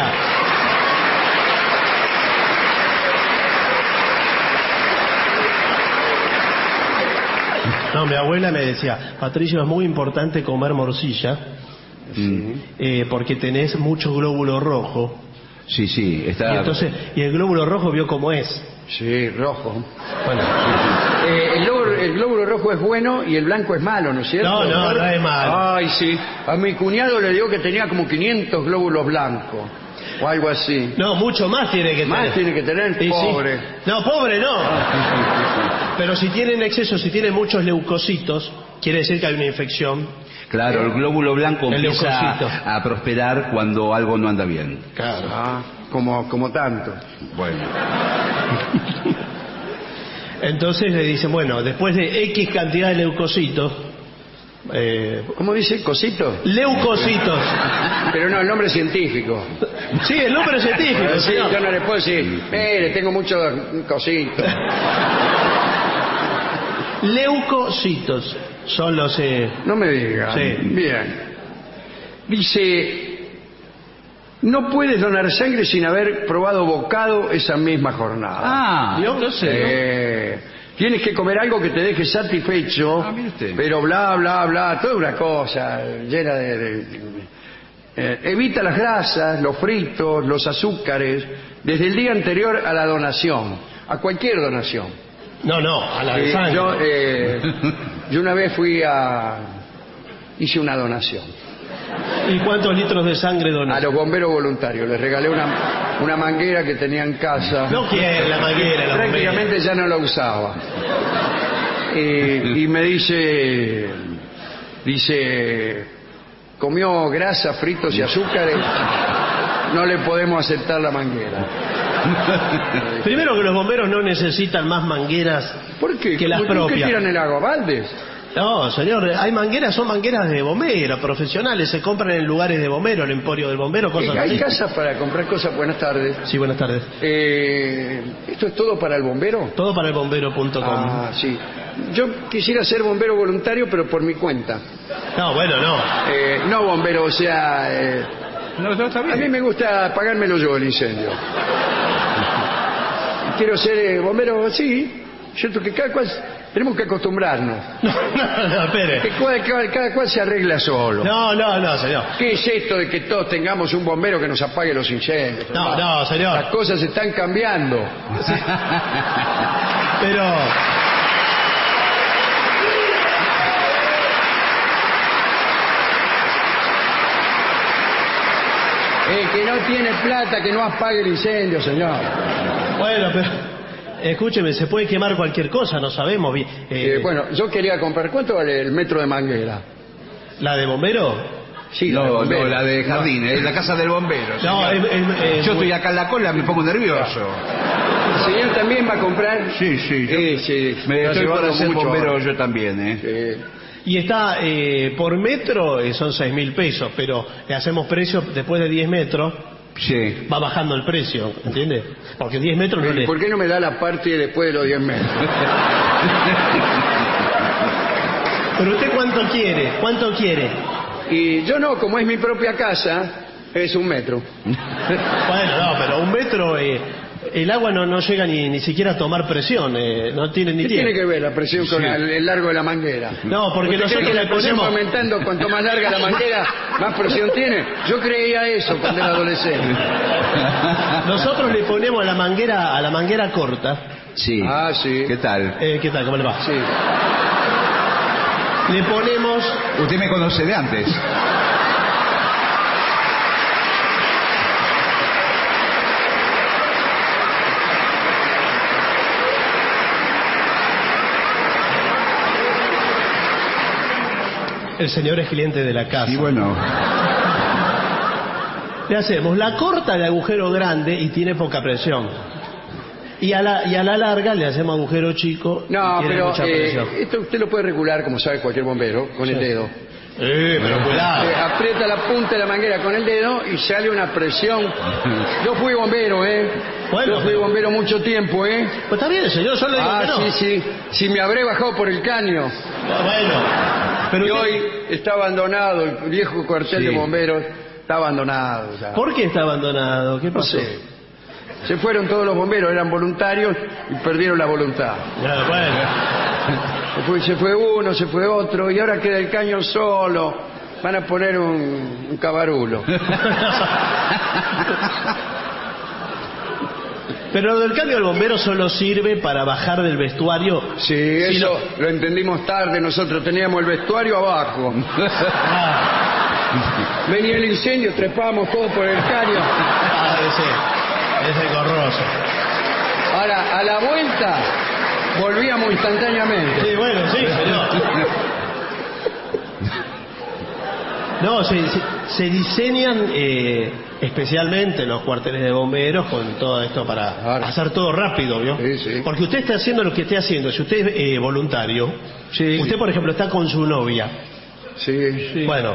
No, mi abuela me decía, Patricio, es muy importante comer morcilla Mm. eh, porque tenés mucho glóbulo rojo. Sí, sí, está... Y entonces, y el glóbulo rojo vio cómo es. Sí, rojo. Bueno, Eh, el, glóbulo, el glóbulo rojo es bueno y el blanco es malo, ¿no es cierto? No, no, no es malo. Ay, sí. A mi cuñado le digo que tenía como quinientos glóbulos blancos. O algo así. no, mucho más tiene que Más tener. tiene que tener, Y sí. pobre. No, pobre no. Pero si tiene en exceso, si tiene muchos leucocitos, quiere decir que hay una infección. Claro, el glóbulo blanco El empieza leucocito. a, a prosperar cuando algo no anda bien. Claro. Ah, como, como tanto. Bueno. Entonces le dicen, bueno, después de X cantidad de leucocitos, eh, ¿Cómo dice? ¿Cosito? leucocitos. Pero no, el nombre científico. Sí, el nombre científico. Bueno, sí, señor. yo no le puedo decir, mire, tengo muchos cositos. Leucocitos son los... eh, No me diga. Sí. Bien. Dice, no puedes donar sangre sin haber probado bocado esa misma jornada. Ah, ¿Vio? no sé. Eh, tienes que comer algo que te deje satisfecho, Ah, mire usted. pero bla, bla, bla, toda una cosa llena de... de- de- eh, evita las grasas, los fritos, los azúcares, desde el día anterior a la donación, a cualquier donación. No, no, a la de Eh, sangre. yo, eh, yo una vez fui a... hice una donación ¿Y cuántos litros de sangre a donó? los bomberos voluntarios. Les regalé una, una manguera que tenía en casa. No quiere la manguera, la Prácticamente ya no la usaba. Eh, y me dice... Dice... Comió grasa, fritos y azúcares. No le podemos aceptar la manguera. Primero que los bomberos no necesitan más mangueras ¿Por qué? que las ¿Por qué propias. tiran el agua? ¿Baldes? No, señor, hay mangueras, son mangueras de bomberos, profesionales, se compran en lugares de bomberos, el emporio del bombero, cosas Eh, ¿Hay así. casas para comprar cosas? Buenas tardes. Sí, buenas tardes. Eh, ¿Esto es todo para el bombero? Todo para el bombero punto com. Ah, sí. Yo quisiera ser bombero voluntario, pero por mi cuenta. No, bueno, no. Eh, no bombero, o sea... eh, No, no, está a bien. mí me gusta apagármelo yo el incendio. Quiero ser eh, bombero, sí. Cierto que cada cual... Tenemos que acostumbrarnos. No, no, no, espere. Que cada, cada- cada cual se arregla solo. No, no, no, señor. ¿Qué es esto de que todos tengamos un bombero que nos apague los incendios? No, no, señor. Las cosas están cambiando. Pero... El que no tiene plata, que no apague el incendio, señor. Bueno, pero... Escúcheme, se puede quemar cualquier cosa, no sabemos bien. Eh, Eh, bueno, yo quería comprar... ¿Cuánto vale el metro de manguera? ¿La de bombero? Sí, la de No, bombero. no, la de jardín, es la casa del bombero. No, señor. es- es- es Yo muy- estoy acá en la cola, me pongo nervioso. ¿El señor también va a comprar? Sí, sí. yo- Sí, sí. Me Está estoy por llevando hacer mucho bombero ahora. yo también, ¿eh? Eh, Y está eh, por metro, eh, son seis mil pesos, pero le hacemos precio después de diez metros, Sí. va bajando el precio, ¿entiende? Porque diez metros no ¿Y le... por qué no me da la parte después de los diez metros? Pero usted cuánto quiere, cuánto quiere. Y yo no, como es mi propia casa, es un metro. Bueno, no, pero un metro, eh, el agua no, no llega ni, ni siquiera a tomar presión, eh, no tiene ni ¿Qué tiempo. tiene que ver la presión con Sí. el, el largo de la manguera? No, porque ¿Usted nosotros cree que le la presión ponemos- va aumentando cuanto más larga la manguera, más presión tiene? Yo creía eso cuando era adolescente. Nosotros le ponemos a la manguera, a la manguera corta. Sí. Ah, sí. ¿Qué tal? Eh, ¿Qué tal? ¿Cómo le va? Sí. Le ponemos... Usted me conoce de antes. El señor es cliente de la casa. Y bueno, Le hacemos la corta de agujero grande y tiene poca presión. Y a la, y a la larga le hacemos agujero chico No, y tiene pero mucha eh, presión. esto usted lo puede regular, como sabe cualquier bombero, con el dedo. Eh, pero cuidado. Eh, aprieta la punta de la manguera con el dedo y sale una presión. Yo fui bombero, ¿eh? Bueno, Yo fui pero- bombero mucho tiempo, ¿eh? Pues está bien, señor, yo le digo Ah, que no. sí, sí. Si me habré bajado por el caño. Bueno, pero Y usted- hoy está abandonado, el viejo cuartel Sí. de bomberos está abandonado. ya. ¿por qué está abandonado? ¿Qué No pasó? sé. Se fueron todos los bomberos, eran voluntarios y perdieron la voluntad. Ya, bueno. Se fue, se fue uno, se fue otro y ahora queda el caño solo. Van a poner un, un cabarulo. Pero lo del cambio del bombero solo sirve para bajar del vestuario. Sí, Si eso lo entendimos tarde. Nosotros teníamos el vestuario abajo. Venía el incendio, trepábamos todos por el caño. Ah, ese, ese corroso. Ahora, a la vuelta, volvíamos instantáneamente. Sí, bueno, sí, señor. No, se, se, se diseñan eh, especialmente los cuarteles de bomberos con todo esto para Claro. hacer todo rápido, ¿vio? Sí, sí. Porque usted está haciendo lo que esté haciendo. Si usted es eh, voluntario, Sí. usted, por ejemplo, está con su novia, Sí, sí. bueno,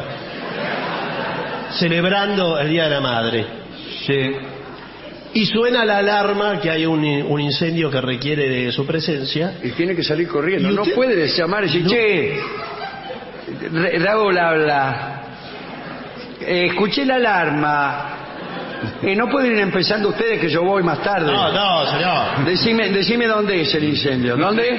celebrando el Día de la Madre, sí. y suena la alarma que hay un, un incendio que requiere de su presencia. Y tiene que salir corriendo. ¿Y No usted? puede llamar y decir, No. che, Ra- Raúl habla. Eh, escuché la alarma. Eh, no pueden ir empezando ustedes que yo voy más tarde. No, no, señor. Decime, decime dónde es el incendio. ¿Dónde?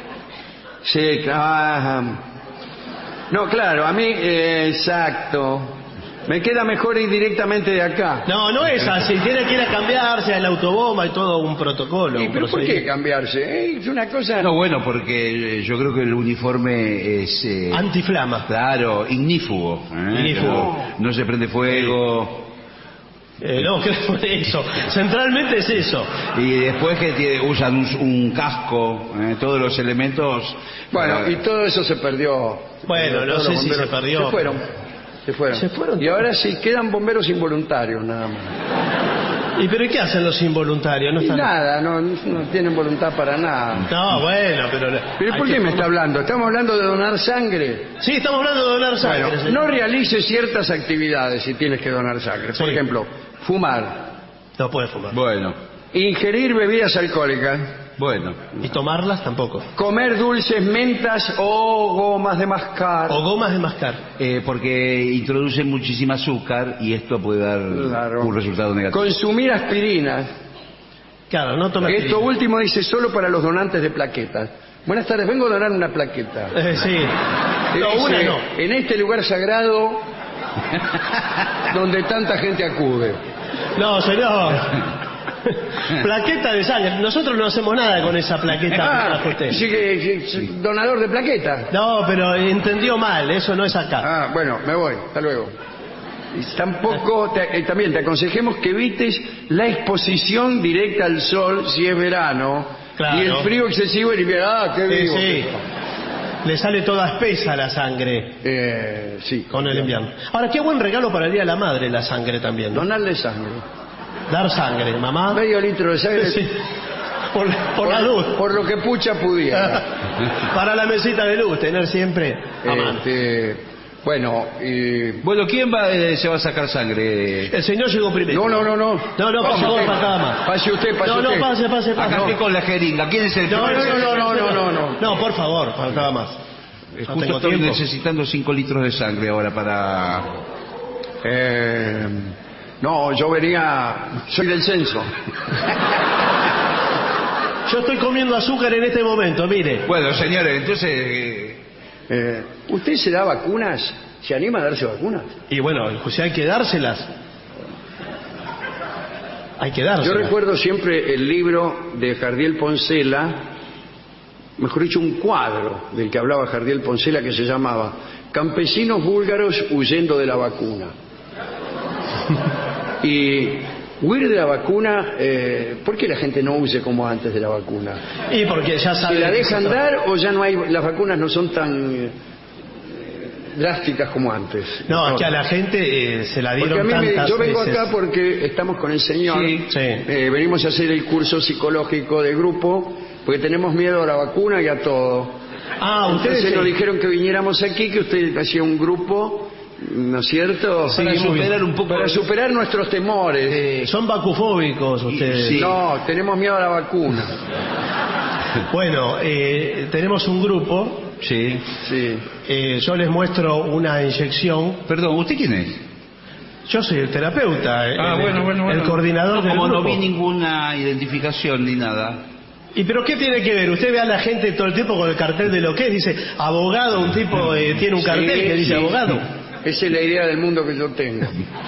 Sí, ah, no, claro, a mí, eh, exacto. Me queda mejor ir directamente de acá. No, no es así. Tiene que ir a cambiarse al autobomba y todo un protocolo. ¿Y un pero por qué procedimiento. cambiarse? Eh, es una cosa... No, bueno, porque eh, yo creo que el uniforme es... eh, Antiflama. Claro, ignífugo. ¿eh? Ignífugo. No, no se prende fuego. Eh, no, ¿qué fue eso? Centralmente es eso. Y después que tiene- usan un, un casco, ¿eh? Todos los elementos... Bueno, para- y todo eso se perdió. Bueno, no Todos sé los si bomberos se perdió. Se fueron. Se fueron. Se fueron Y todos. ahora sí, quedan bomberos involuntarios nada más. ¿Y pero qué hacen los involuntarios? No Y están... nada, no, no tienen voluntad para nada. No, bueno, pero... ¿Pero hay por que qué me formar- está hablando? ¿Estamos hablando de donar sangre? Sí, estamos hablando de donar sangre. Bueno, señor. no realices ciertas actividades si tienes que donar sangre. Por Sí. ejemplo, fumar, No puede fumar. Bueno, ingerir bebidas alcohólicas, bueno. Y tomarlas tampoco. comer dulces, mentas o gomas de mascar. O gomas de mascar. Eh, porque introduce muchísima azúcar y esto puede dar Claro. un resultado negativo. Consumir aspirinas. Claro, no tomar... Esto último dice solo para los donantes de plaquetas. Buenas tardes, vengo a donar una plaqueta. Eh, sí. No, Dice, una no. En este lugar sagrado donde tanta gente acude. No, señor. Plaqueta de sangre. Nosotros no hacemos nada con esa plaqueta que Ah, trajo usted. sí que- sí, donador de plaquetas. No, pero entendió mal. Eso no es acá. Ah, bueno, me voy. Hasta luego. Y tampoco, te- eh, también te aconsejemos que evites la exposición directa al sol si es verano, Claro. Y el frío excesivo, y mira, ah, qué Sí, vivo. sí. Le sale toda espesa la sangre. Eh, sí. Con el invierno. Ahora, qué buen regalo para el Día de la Madre la sangre también, ¿no? Donarle sangre. Dar sangre, mamá. Medio litro de sangre. Sí. Por, por, por la luz. Por lo que pucha pudiera. Para la mesita de luz, tener siempre a mano. Este, bueno, y... Bueno, ¿quién va, eh, se va a sacar sangre? El señor llegó primero. No, no, no, no. No, no, por Pase favor, usted. faltaba más. Pase usted, pase no, usted. No, pase, pase, pase. Acá estoy con la jeringa. ¿Quién es el No, no, primero? no, no, no, no, no. No, por favor, faltaba más. Eh, No Justo tengo estoy tiempo. necesitando cinco litros de sangre ahora para... Eh, no, yo venía... Soy del censo. Yo estoy comiendo azúcar en este momento, mire. Bueno, señores, entonces... eh, Eh, ¿Usted se da vacunas? ¿Se anima a darse vacunas? Y bueno, pues hay que dárselas. Hay que dárselas. Yo recuerdo siempre el libro de Jardiel Poncela, mejor dicho, un cuadro del que hablaba Jardiel Poncela que se llamaba Campesinos búlgaros huyendo de la vacuna. Y huir de la vacuna, eh, ¿por qué la gente no huye como antes de la vacuna? Y porque ya sabe... ¿Se la que dejan se tra- dar o ya no hay, las vacunas no son tan eh, drásticas como antes? No, es que a la gente eh, se la Porque dieron a mí me- tantas yo vengo veces. acá porque estamos con el señor, Sí, sí. eh, venimos a hacer el curso psicológico de grupo, porque tenemos miedo a la vacuna y a todo. Ah, ustedes Entonces sí. nos dijeron que viniéramos aquí, que usted hacía un grupo, ¿no es cierto? Sí, muy superar bien. un poco... Para superar nuestros temores. Eh, son vacufóbicos ustedes. sí. No, tenemos miedo a la vacuna. Bueno, eh, tenemos un grupo. Sí. Sí. Eh, yo les muestro una inyección. Perdón, ¿usted quién es? Yo soy el terapeuta, eh, Ah, el, bueno, bueno, bueno. el coordinador No, del como grupo. no vi ninguna identificación ni nada. ¿Y pero qué tiene que ver? Usted ve a la gente todo el tiempo con el cartel de lo que es, dice abogado, un tipo eh, tiene un cartel Sí, que dice sí. abogado. Esa es la idea del mundo que yo tengo.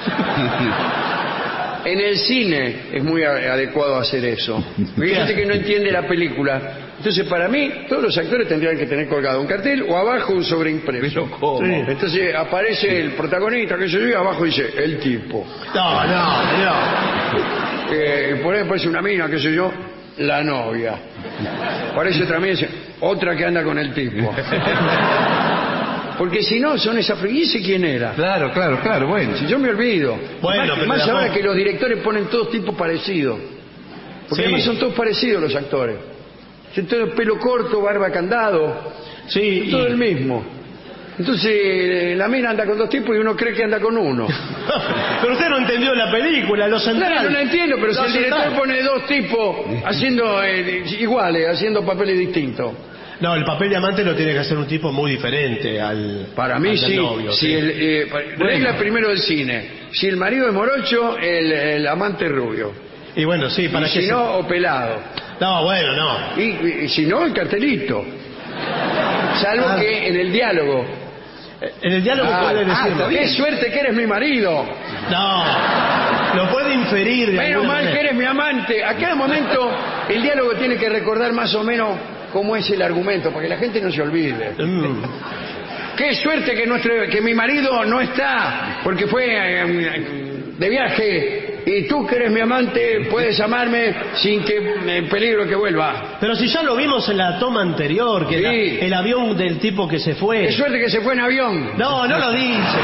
En el cine es muy a- adecuado hacer eso. Hay gente que no entiende la película. Entonces, para mí, todos los actores tendrían que tener colgado un cartel o abajo un sobreimpreso. ¿cómo? Sí. Entonces aparece el protagonista, que se yo, y abajo dice, el tipo. No, no, no. Eh, por ahí aparece una mina, qué sé yo, la novia. Aparece otra mina y dice, otra que anda con el tipo. Porque si no, son esas... ¿Y ese quién era? Claro, claro, claro, bueno. Si yo me olvido. Bueno, más pero más la ahora po- que los directores ponen todos tipos parecidos. Porque Sí. además son todos parecidos los actores. Son todos pelo corto, barba candado. Sí, Todo y- el mismo. Entonces, eh, la mina anda con dos tipos y uno cree que anda con uno. Pero usted no entendió la película, lo central. Claro, no la entiendo, pero Lo si el director central. pone dos tipos haciendo eh, iguales, haciendo papeles distintos. No, el papel de amante lo tiene que hacer un tipo muy diferente al... Para mí al del sí. novio, Si sí. el, eh, regla primero del cine. Si el marido es morocho, el, el amante es rubio. Y bueno, sí, para Y que si se- no, o pelado. No, bueno, no. Y, y- y si no, el cartelito. Salvo Ah. que en el diálogo. En el diálogo Ah, puede ah, decir... está bien. ¡Qué suerte que eres mi marido! No, lo puede inferir de Menos alguna mal que manera. eres mi amante. A cada momento el diálogo tiene que recordar más o menos cómo es el argumento, para que la gente no se olvide. Mm. Qué suerte que nuestro que mi marido no está, porque fue eh, de viaje. Y tú que eres mi amante puedes amarme sin que en peligro que vuelva. Pero si ya lo vimos en la toma anterior, que Sí. la- el avión del tipo que se fue... Qué suerte que se fue en avión. No, no lo dice.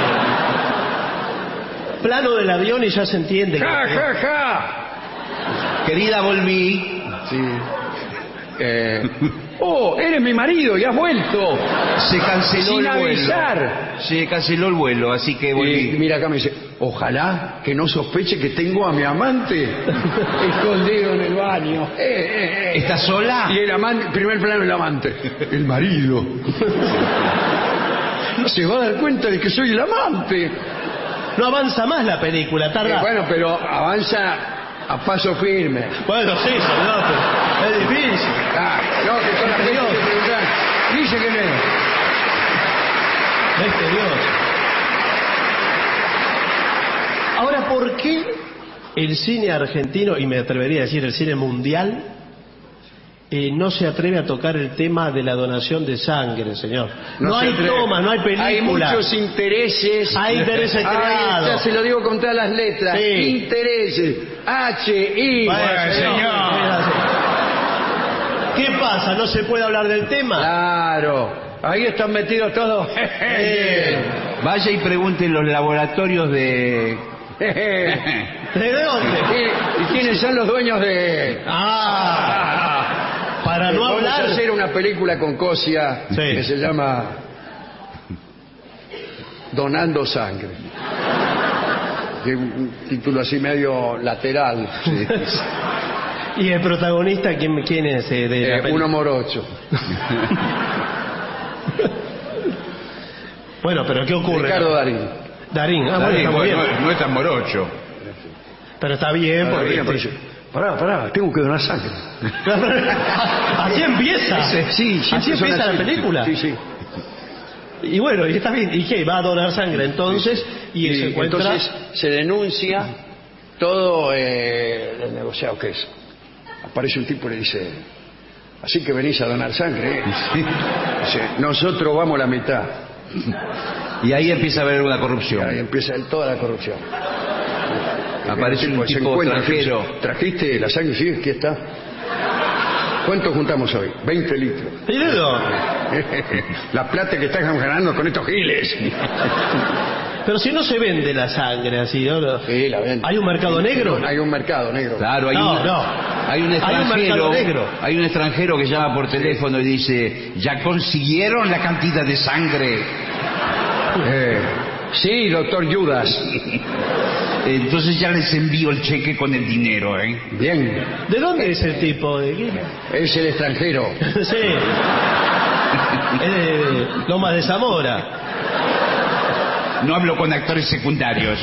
Plano del avión y ya se entiende. que- Ja, ja, ja. Querida, volví. Sí. Eh, oh, eres mi marido y has vuelto. Se canceló Sin el vuelo. avisar. Se canceló el vuelo, así que volví. Y mira acá me dice, ojalá que no sospeche que tengo a mi amante escondido en el baño. Eh, eh, eh. ¿Estás sola? Y el amante, primer plano el amante, el marido. No se va a dar cuenta de que soy el amante. No avanza más la película, tarda. Eh, bueno, pero avanza a paso firme. Bueno, sí, señor, pero es difícil. Ah, no, que toda la gente Dios. te pregunta, dice que no. Este Dios. Ahora, ¿por qué el cine argentino, y me atrevería a decir el cine mundial, eh, no se atreve a tocar el tema de la donación de sangre, señor? No, se hay atreve. toma, no hay película. Hay muchos intereses. Hay intereses Ay, creados. ya se lo digo con todas las letras. Sí. Intereses. H, I. Bueno, Bueno, señor. pasa? ¿No se puede hablar del tema? Claro, ahí están metidos todos. Eh, vaya y pregunte en los laboratorios de... ¿De dónde? ¿Y, y quiénes son los dueños de...? Ah, para no Vamos hablar... a hacer una película con Cosia Sí. que se llama Donando Sangre. Que un título así medio lateral. Sí. ¿Y el protagonista quién, quién es? eh, de la Eh, peli- uno morocho. Bueno, pero ¿qué ocurre? Ricardo Darín. Darín, ah, bueno, Darín, está muy bueno, bien. no, no es tan morocho. Pero está bien, Está porque... bien, pero dice, Pará, pará, tengo que donar sangre. Así empieza. Ese- sí, sí, Así son empieza así. la película. Sí, sí. Y bueno, y está bien. ¿Y qué? Va a donar sangre entonces y, Y se encuentra... entonces se denuncia todo eh, el negociado que es. Aparece un tipo y le dice, así que venís a donar sangre. ¿eh? Dice, nosotros vamos la mitad. Y ahí empieza a haber una Y corrupción. ahí empieza toda la corrupción. Aparece un se tipo encuentra, extranjero. ¿Trajiste la sangre? Sí, aquí está. ¿Cuánto juntamos hoy? veinte litros. ¿Y de dónde? La plata que están ganando con estos giles. Pero si no se vende la sangre así, ¿no? Sí, la venden. ¿Hay un mercado negro? Hay un mercado negro. Claro, hay, No, un, no. hay un Hay un extranjero, mercado negro. hay un extranjero que llama por teléfono y dice, ¿ya consiguieron la cantidad de sangre? Eh, sí, doctor Judas. Entonces ya les envío el cheque con el dinero, ¿eh? Bien. ¿De dónde es el tipo? ¿De qué? Es el extranjero. Sí. Es de Lomas de Zamora. No hablo con actores secundarios.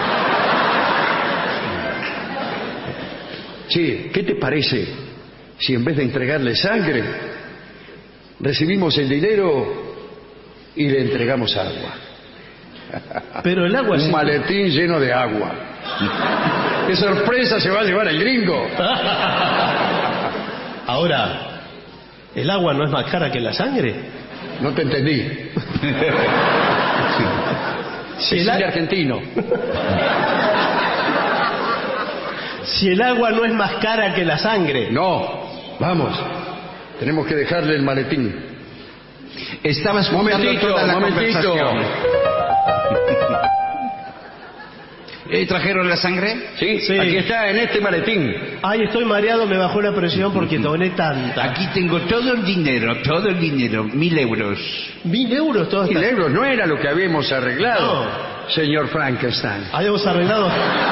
Che, ¿qué te parece si en vez de entregarle sangre, recibimos el dinero y le entregamos agua? Pero el agua... Un se- maletín lleno de agua. ¡Qué sorpresa se va a llevar el gringo! Ahora, ¿el agua no es más cara que la sangre? No te entendí. Si Es el, a- cine argentino. si el agua no es más cara que la sangre. No, vamos. Tenemos que dejarle el maletín. Estaba escuchando Momentito, toda la momentito. conversación. ¿Eh, ¿Trajeron la sangre? ¿Sí? Sí. Aquí está, en este maletín. Ay, estoy mareado, me bajó la presión porque doné tanta. Aquí tengo todo el dinero, todo el dinero, mil euros. Mil euros todas Mil estas... euros no era lo que habíamos arreglado, No. señor Frankenstein. Habíamos arreglado...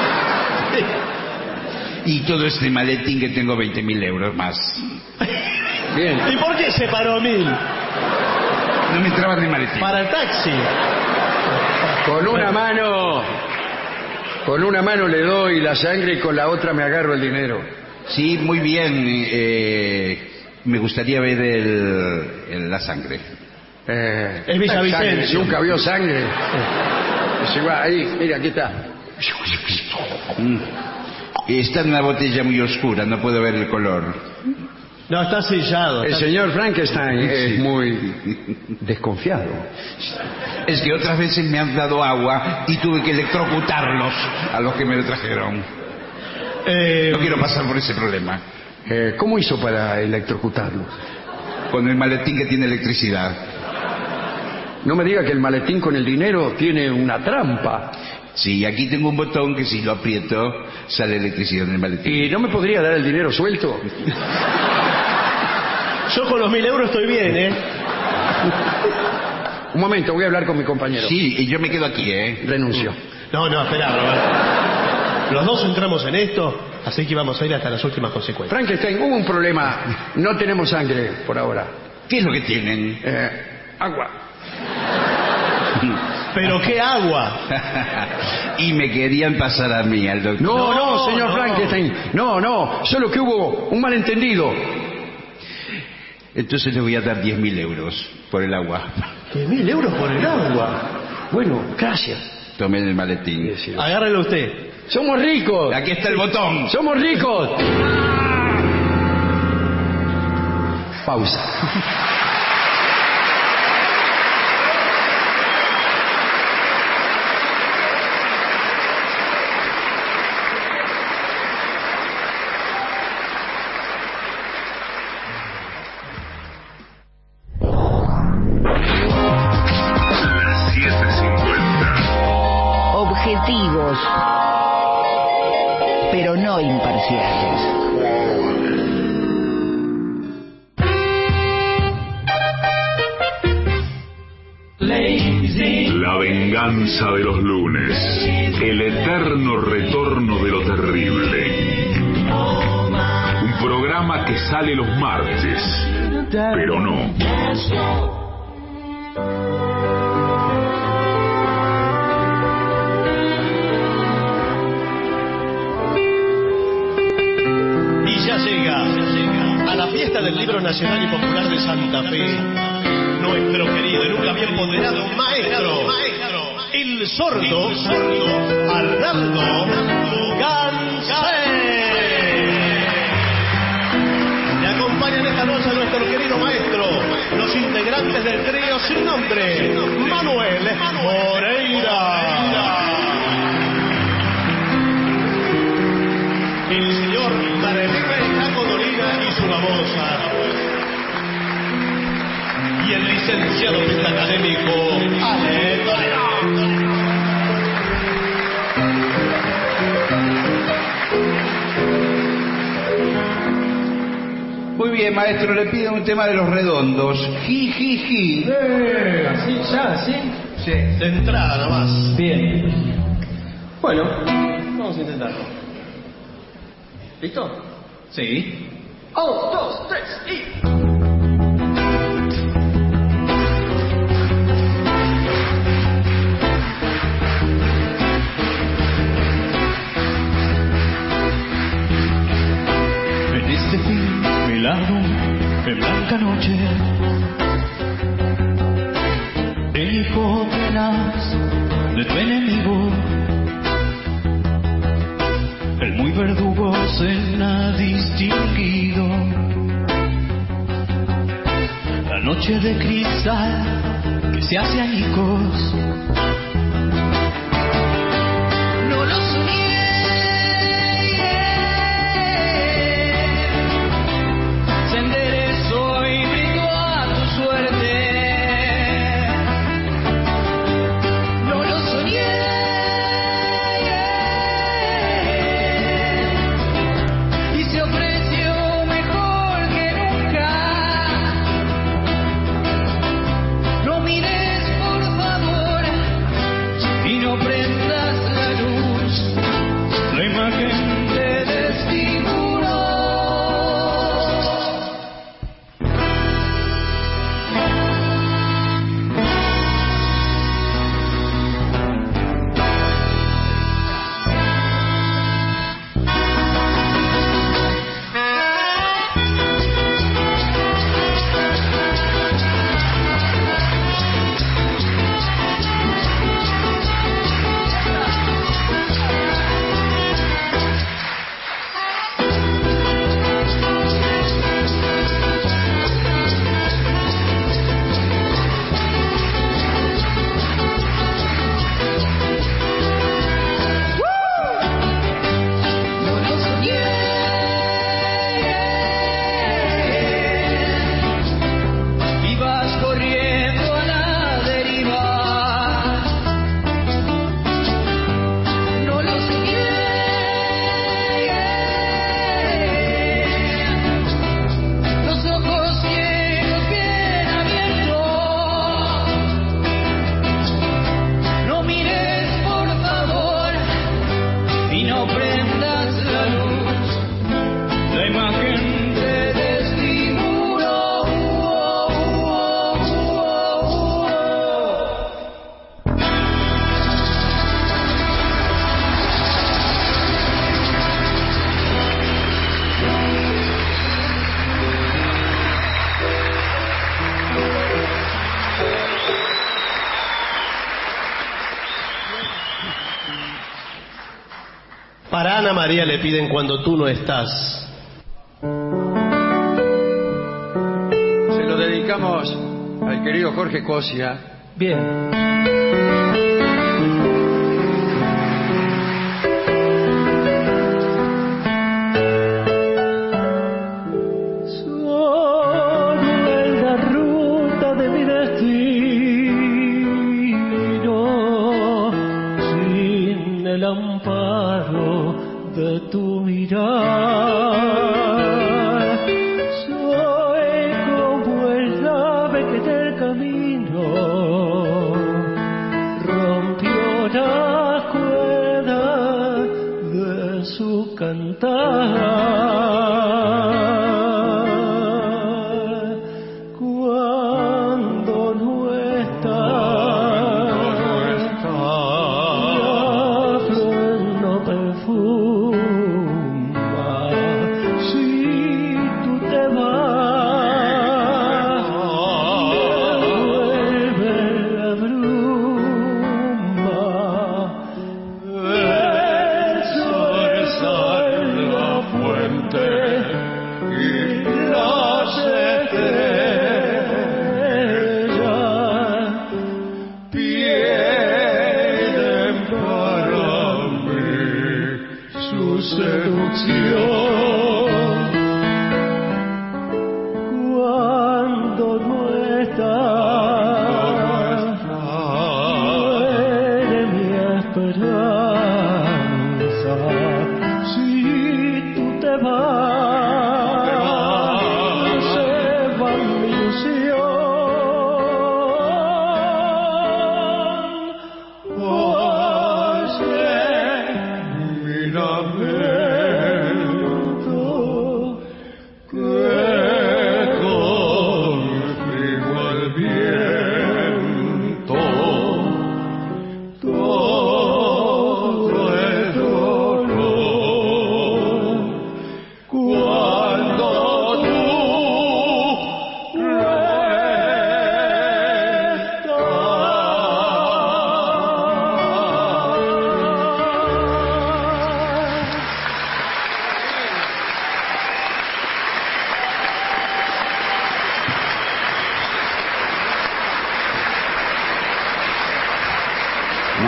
Y todo este maletín que tengo veinte mil euros más. Bien. ¿Y por qué se paró mil? No me entraba en el maletín. Para el taxi. Con una mano, con una mano le doy la sangre y con la otra me agarro el dinero. Sí, muy bien. eh, me gustaría ver el, el- la sangre. Eh, Es Villavicencio. sangre, nunca vio sangre. Es igual, ahí, mira, aquí está. Mm. Está en una botella muy oscura, no puedo ver el color. No, está sellado. El está- señor Frankenstein es Sí. muy desconfiado. Es que otras veces me han dado agua y tuve que electrocutarlos a los que me lo trajeron. Eh, No quiero pasar por ese problema. Eh, ¿Cómo hizo para electrocutarlo? Con el maletín que tiene electricidad. No me diga que el maletín con el dinero tiene una trampa. Sí, aquí tengo un botón que si lo aprieto sale electricidad en el maletín. ¿Y no me podría dar el dinero suelto? Yo con los mil euros estoy bien, ¿eh? Un momento, voy a hablar con mi compañero. Sí, y yo me quedo aquí, ¿eh? Renuncio. No, no, espera, Roberto. Los dos entramos en esto, así que vamos a ir hasta las últimas consecuencias. Frankenstein, hubo un problema. No tenemos sangre por ahora. ¿Qué es lo que tienen? Eh, agua. ¿Pero qué agua? Y me querían pasar a mí, al doctor. No, no, No, señor no. Frankenstein. No, no. Solo que hubo un malentendido. Entonces le voy a dar diez mil euros por el agua. ¿Qué mil euros por el agua? Bueno, gracias. Tomen el maletín. Agárrelo usted. Somos ricos. Aquí está el botón. Somos ricos. Pausa. no imparciales. La venganza de los lunes, el eterno retorno de lo terrible. Un programa que sale los martes, pero no. Y ya llega, ya llega a la fiesta del Libro Nacional y Popular de Santa Fe, nuestro querido y nunca bien ponderado maestro, el sordo, Arnaldo Gansé. Le acompañan esta noche a nuestro querido maestro, los integrantes del trío sin nombre, Manuel Moreira, el señor Marlene Cacodolina y su babosa, y el licenciado académico Ale Torino. Muy bien, maestro, le pido un tema de Los Redondos. Ji, ji, ji. Eh, ¿Así ya? ¿Sí? Sí. De entrada nada más. Bien. Bueno, vamos a intentarlo. ¿Listo? Sí. Un, dos, tres y... Largo, en blanca noche, el hijo tenaz de tu enemigo, el muy verdugo se ha distinguido. La noche de cristal que se hace añicos, no lo soñé. Para Ana María le piden Cuando tú no estás. Se lo dedicamos al querido Jorge Cosia. Bien. De tu mirada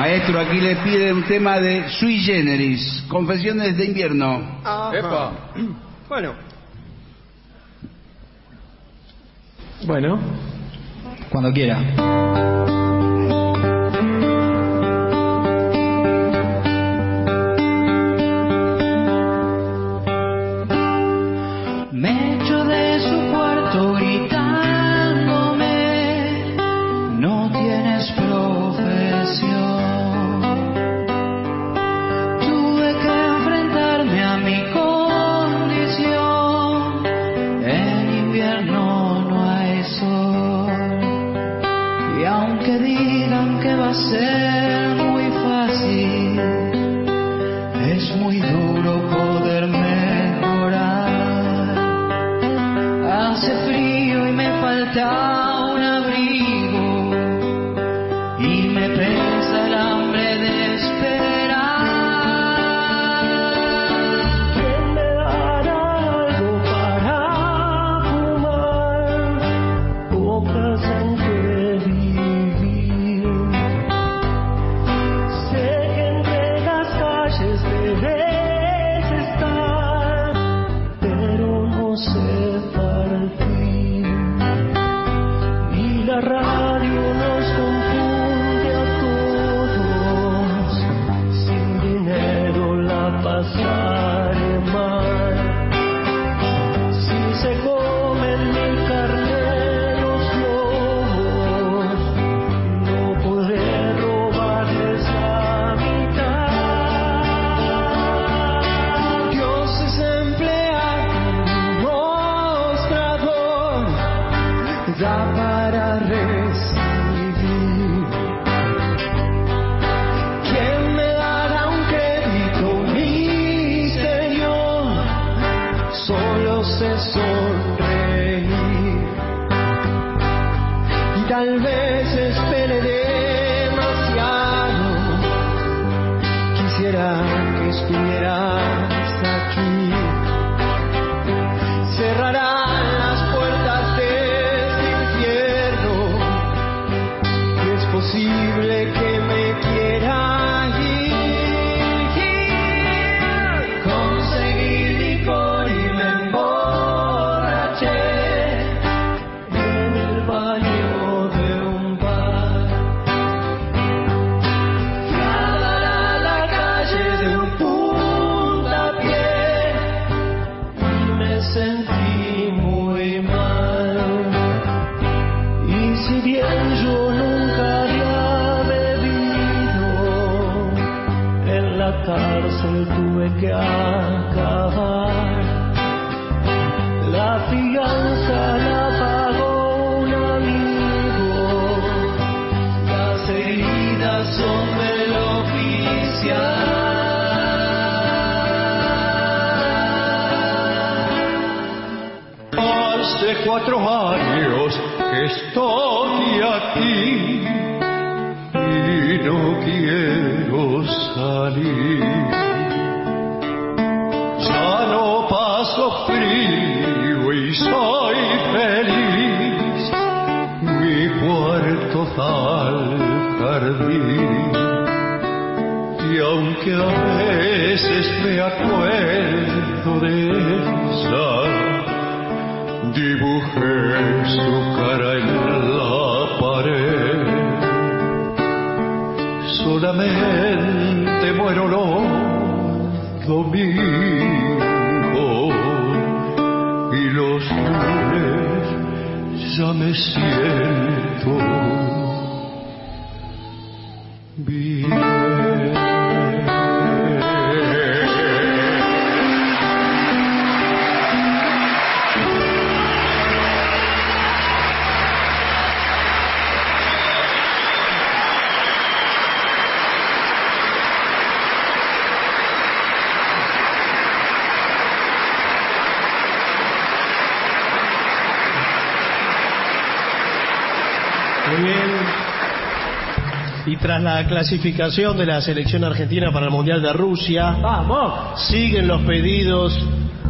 Maestro, aquí le pide un tema de Sui Generis, Confesiones de Invierno. Epa. Bueno. Bueno. Cuando quiera. Me echo de su cuarto gritándome, no tienes profesión. Tuve que enfrentarme a mi condición, en invierno no hay sol. Y aunque digan que va a ser muy fácil, es muy duro poder mejorar. Hace frío y me falta un abrigo y me pesa el hambre de esperar. ¿Quién me dará algo para fumar? Bocas en que vivir. Sé que entre las calles debes estar, pero no sé partir. Y la radio nos confunde a todos, sin dinero la pasaré mal. Si se comen mi carne los lobos, no podré robarles la mitad. Dios es empleado en un mostrador, da para recibir. ¿Quién me dará un crédito, mi Señor? Solo sé sonreír. Y tal vez espere demasiado. Quisiera que estuvieras aquí. Cerrarán las puertas de este infierno y es posible que me quiera ir. Conseguí licor y me emborraché en el baño de un bar. Fui a dar a la calle de un puntapié y me sentí muy mal. Y si bien yo nunca había bebido, en la cárcel tuve que acabar. La fianza la pagó un amigo, las heridas son del oficial. Hace cuatro años que estoy aquí y no quiero salir. Ya no paso frío y soy feliz. Mi cuarto da al jardín. Y aunque a veces me acuerdo de ella, dibujé su cara en la pared. Solamente muero los domingos y los lunes ya me siento bien. Muy bien. Y tras la clasificación de la selección argentina para el Mundial de Rusia, ¡vamos!, siguen los pedidos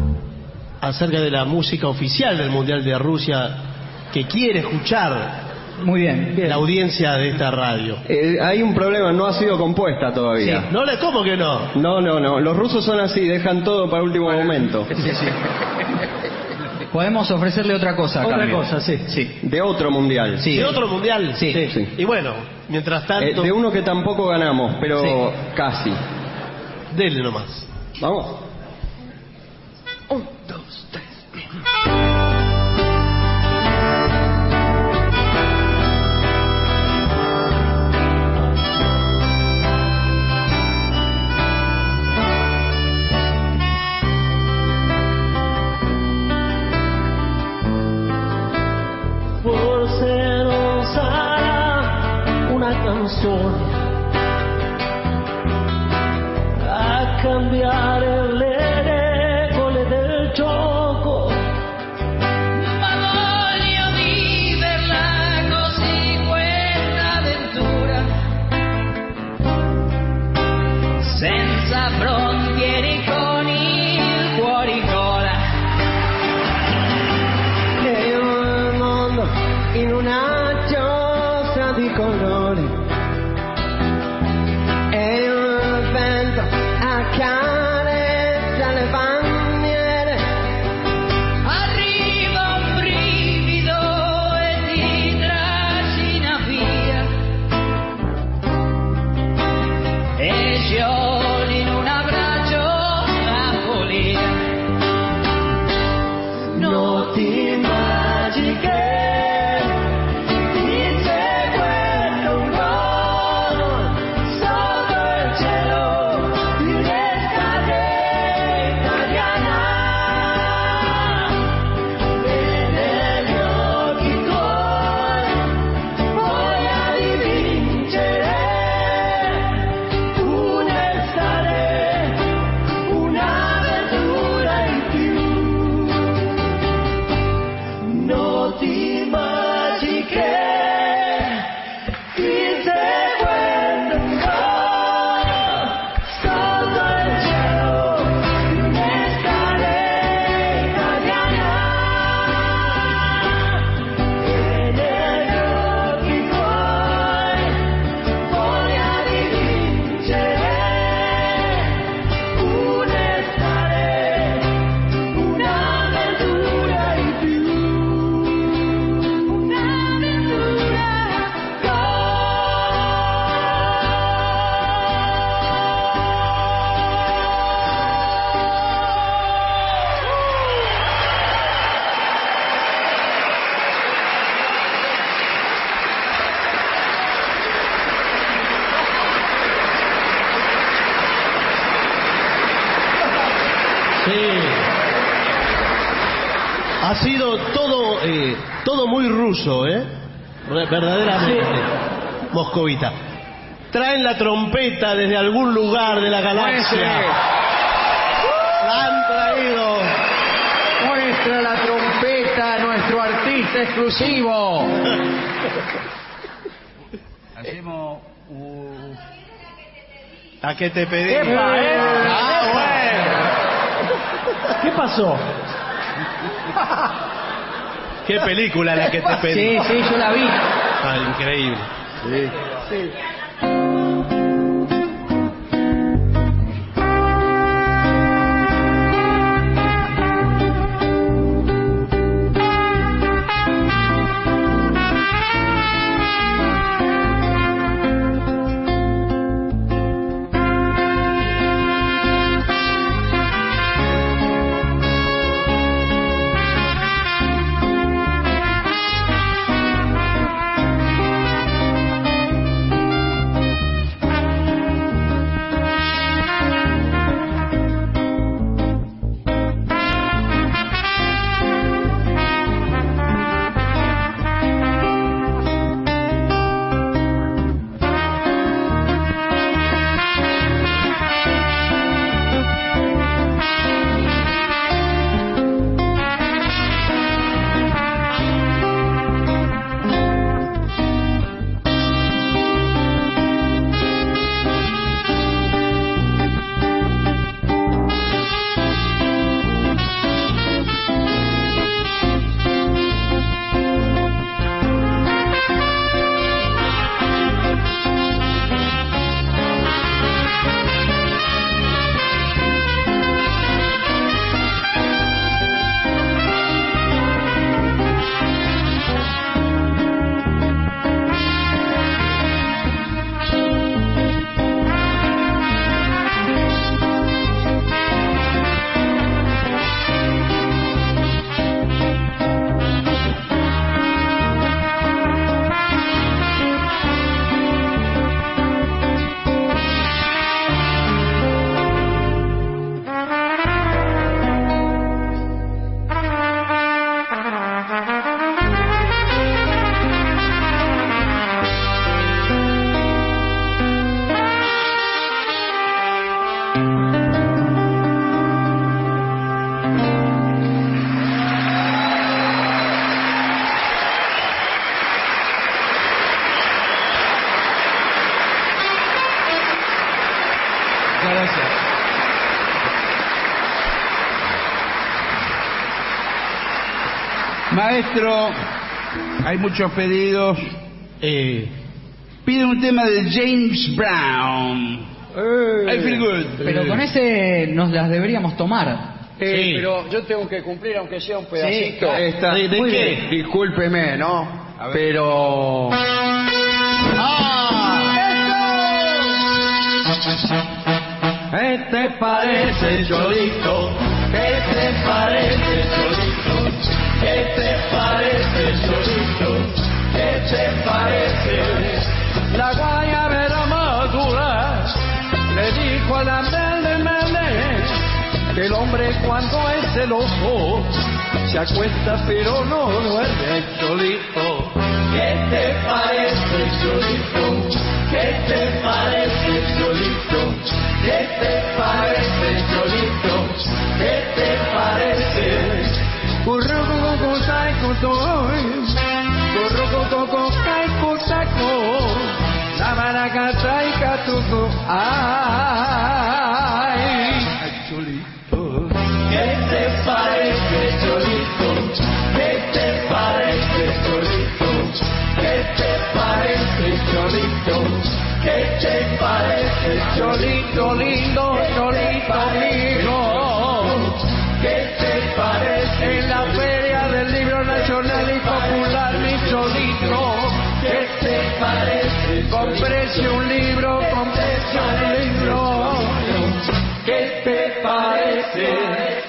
acerca de la música oficial del Mundial de Rusia que quiere escuchar Muy bien, bien. La audiencia de esta radio. Eh, hay un problema, no ha sido compuesta todavía. Sí. No le, ¿cómo que no? No, no, no. Los rusos son así, dejan todo para último momento. Sí, sí. Podemos ofrecerle otra cosa. Otra cambio. cosa, sí. Sí. De otro mundial. Sí. ¿De otro mundial? Sí. sí. Sí. Y bueno, mientras Eh, tanto... de uno que tampoco ganamos, pero Sí. casi. Dele nomás. Vamos. Un, dos, tres. Por ser osada una canción a cambiar el ecole del gioco. Ma voglio viverla così questa avventura, senza frontiere con il cuore in gola. E io il mondo in una giostra di colori, e il vento accarezza le bandiere. Arriva un brivido e ti trascina via, e sciogli in un abbraccio la follia. Noti magiche inseguendo un gol sotto il cielo di un'estate italiana. E negli occhi tuoi voglia di vincere un'estate, un'avventura in più. Noti magiche inseguendo un gol sotto il cielo di un'estate italiana. E negli occhi tuoi voglia di vincere un'estate, un'avventura in più. Sí. Ha sido todo, eh, todo muy ruso, ¿eh? Re- Verdaderamente. Moscovita. Traen la trompeta desde algún lugar de la galaxia. La han traído. Muestra la trompeta, nuestro artista exclusivo. Hacemos un... ¿A qué te pedí? ¡Epa, eh! Ah, bueno. ¿Qué pasó? ¿Qué película la que te pedí? Sí, sí, yo la vi. Ah, increíble. Sí. Thank Maestro, hay muchos pedidos. Eh. Pide un tema de James Brown. Eh. I feel good. Pero con ese nos las deberíamos tomar. Eh, Sí. Pero yo tengo que cumplir, aunque sea un pedacito. Sí, está. ¿De, de Muy qué? bien. Discúlpeme, ¿no? Pero... ¿Qué te parece, Cholito? ¿Qué te parece, Cholito? ¿Qué te parece, Cholito? ¿Qué te parece? La guayabera madura le dijo a la mele mele que el hombre cuando es celoso se acuesta pero no duerme, Cholito. ¿Qué te parece, Cholito? ¿Qué te parece, Cholito? ¿Qué te parece, Cholito? ¿Qué te parece? Curruco con saco toy, curruco con saco saco, la maracata y catuco, ay, Cholito. ¿Qué te parece, Cholito? ¿Qué te parece, Cholito? ¿Qué te parece, Cholito? ¿Qué te parece, Cholito lindo, Cholito lindo? ¿Qué te parece en la Feria del Libro Nacional y Popular, mi Cholito? ¿Qué te parece? Cómprese un libro, cómprese un libro. ¿Qué te parece?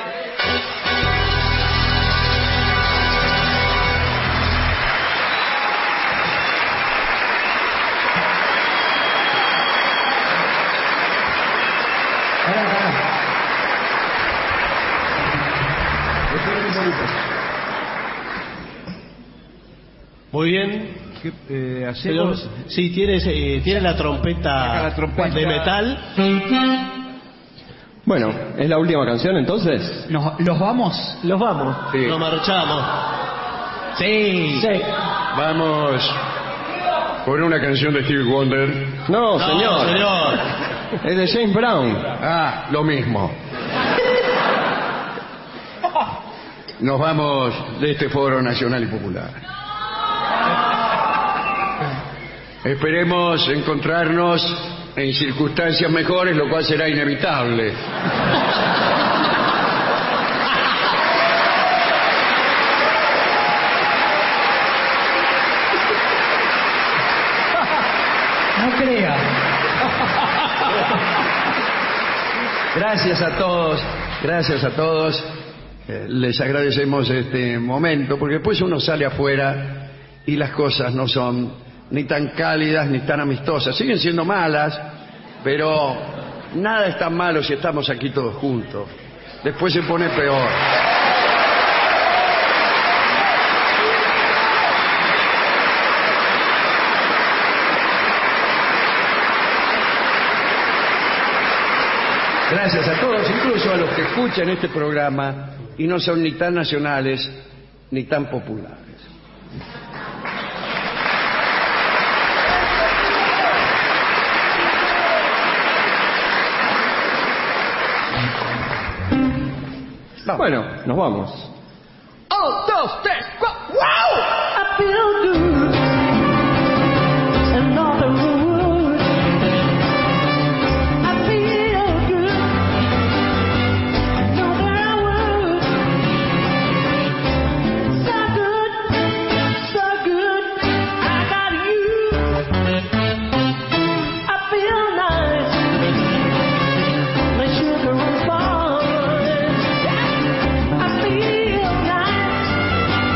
Muy bien. Eh, Señor, sí, tiene, eh, tiene la trompeta, la trompeta de metal. Bueno, ¿es la última canción entonces? ¿Nos, ¿Los vamos? Los vamos. Sí. Nos marchamos. Sí. Sí. Vamos con una canción de Stevie Wonder. No, No, señor. señor. Es de James Brown. Ah, lo mismo. Nos vamos de este Foro Nacional y Popular. Esperemos encontrarnos en circunstancias mejores, lo cual será inevitable. No crea. Gracias a todos, gracias a todos. Eh, les agradecemos este momento, porque después uno sale afuera y las cosas no son ni tan cálidas ni tan amistosas. Siguen siendo malas, pero nada es tan malo si estamos aquí todos juntos. Después se pone peor. Gracias a todos, incluso a los que escuchan este programa y no son ni tan nacionales ni tan populares. Vamos. Bueno, nos vamos. Un, dos, tres, cuatro. ¡Wow! I feel good. And all the wood. I feel good. I know that I would. So good, so good. I got you. I feel nice. My sugar was born. I feel nice.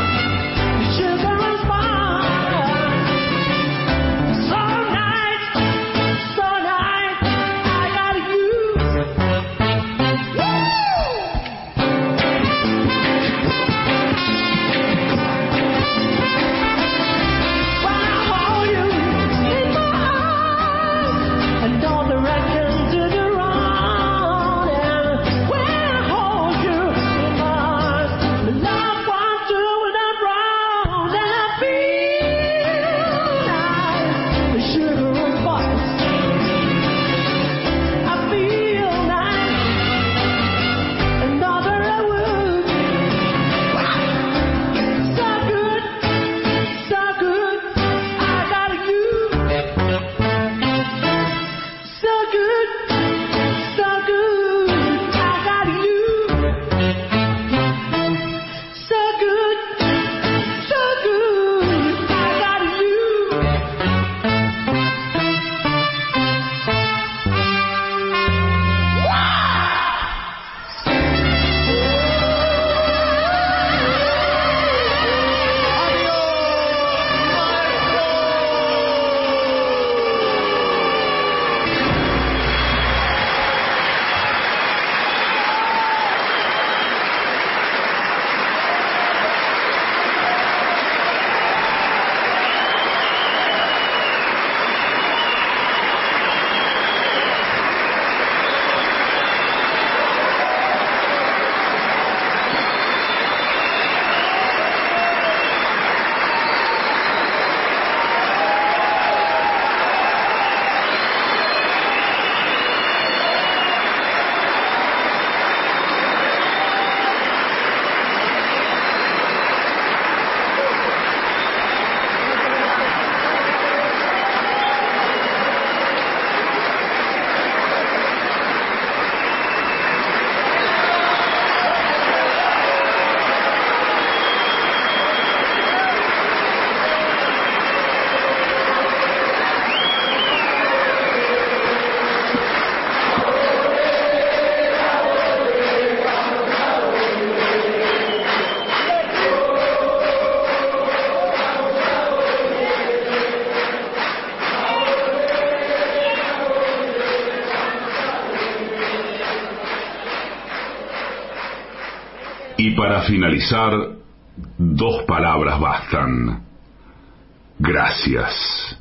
Y para finalizar, dos palabras bastan. Gracias.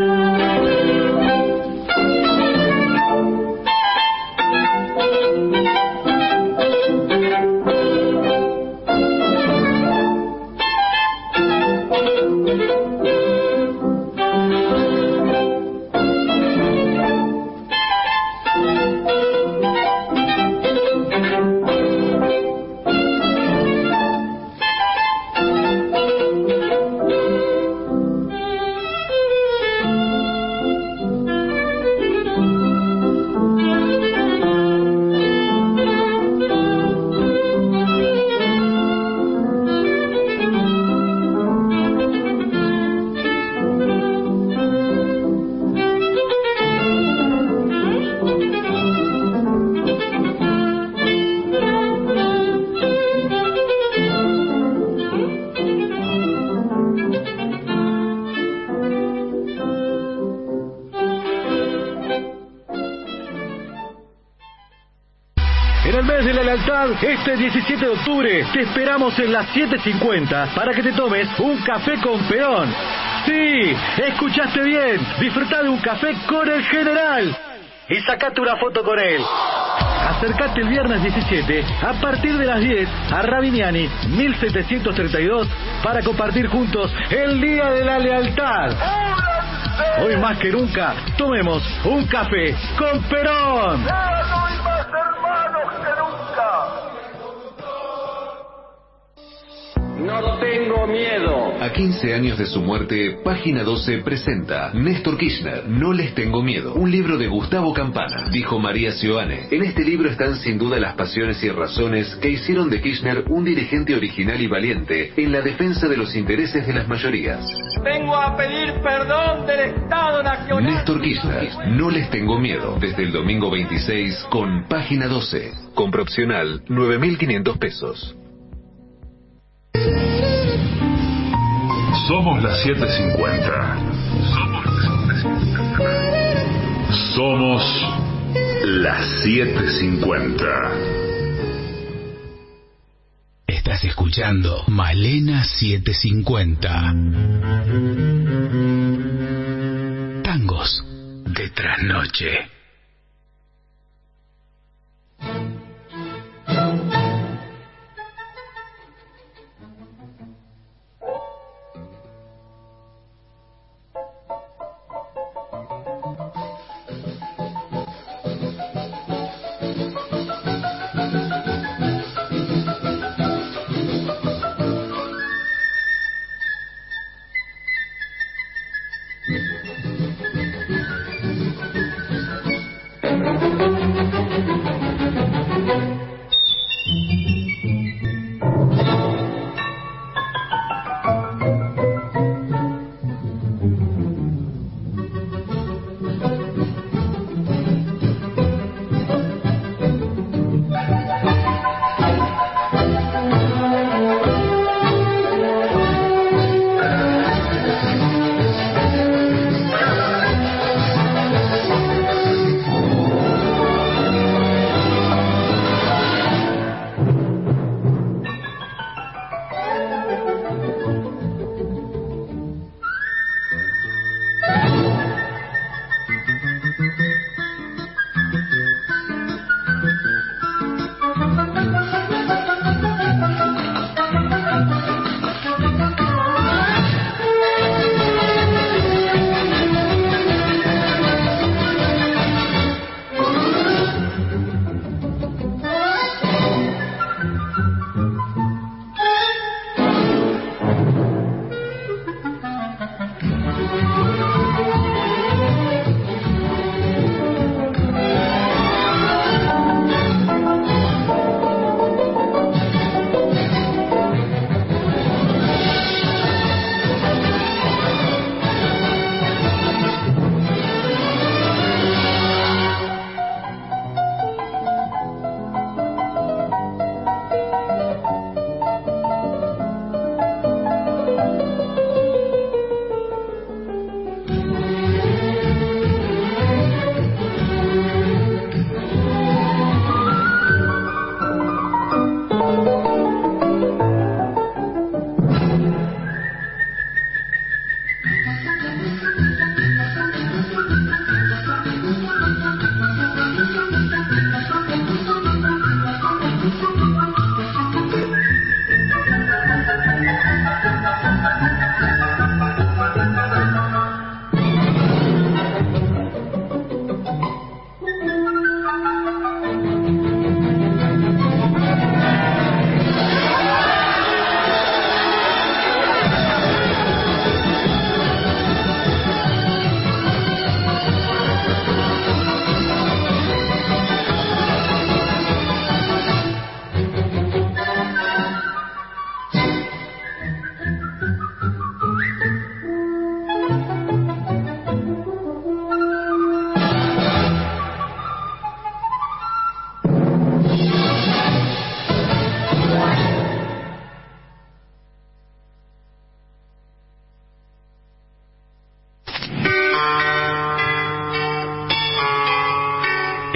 Este diecisiete de octubre te esperamos en las siete cincuenta para que te tomes un café con Perón. Sí, escuchaste bien. Disfrutá de un café con el general y sacate una foto con él. Acércate el viernes diecisiete a partir de las diez a Rabiniani mil setecientos treinta y dos para compartir juntos el Día de la Lealtad. Hoy más que nunca, tomemos un café con Perón. No tengo miedo. A quince años de su muerte, Página doce presenta Néstor Kirchner, No les tengo miedo, un libro de Gustavo Campana, dijo María Sioane. En este libro están sin duda las pasiones y razones que hicieron de Kirchner un dirigente original y valiente en la defensa de los intereses de las mayorías. Vengo a pedir perdón del Estado Nacional. Néstor Kirchner, No les tengo miedo, desde el domingo veintiséis con Página doce. Compra opcional, nueve mil quinientos pesos. Somos las siete cincuenta. Somos las siete cincuenta. Estás escuchando Malena setecientos cincuenta. Tangos de trasnoche.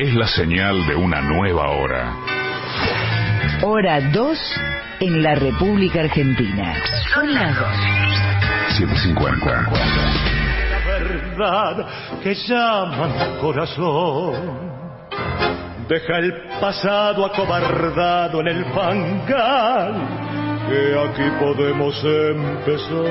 es la señal de una nueva hora. Hora dos en la República Argentina. Son las dos. siete cincuenta. La verdad que llaman corazón. Deja el pasado acobardado en el fangal, que aquí podemos empezar.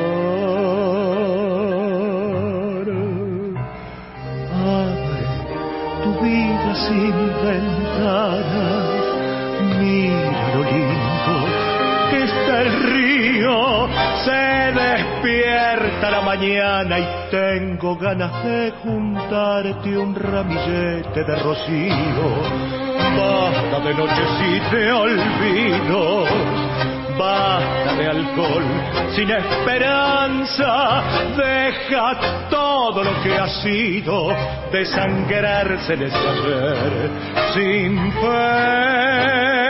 Abre tu vida sin ventanas, mira lo lindo que está el río. Se despierta la mañana y tengo ganas de juntarte un ramillete de rocío. Basta de noches y de olvidos, basta de alcohol sin esperanza. Deja todo lo que ha sido desangrarse en ese ayer sin fe.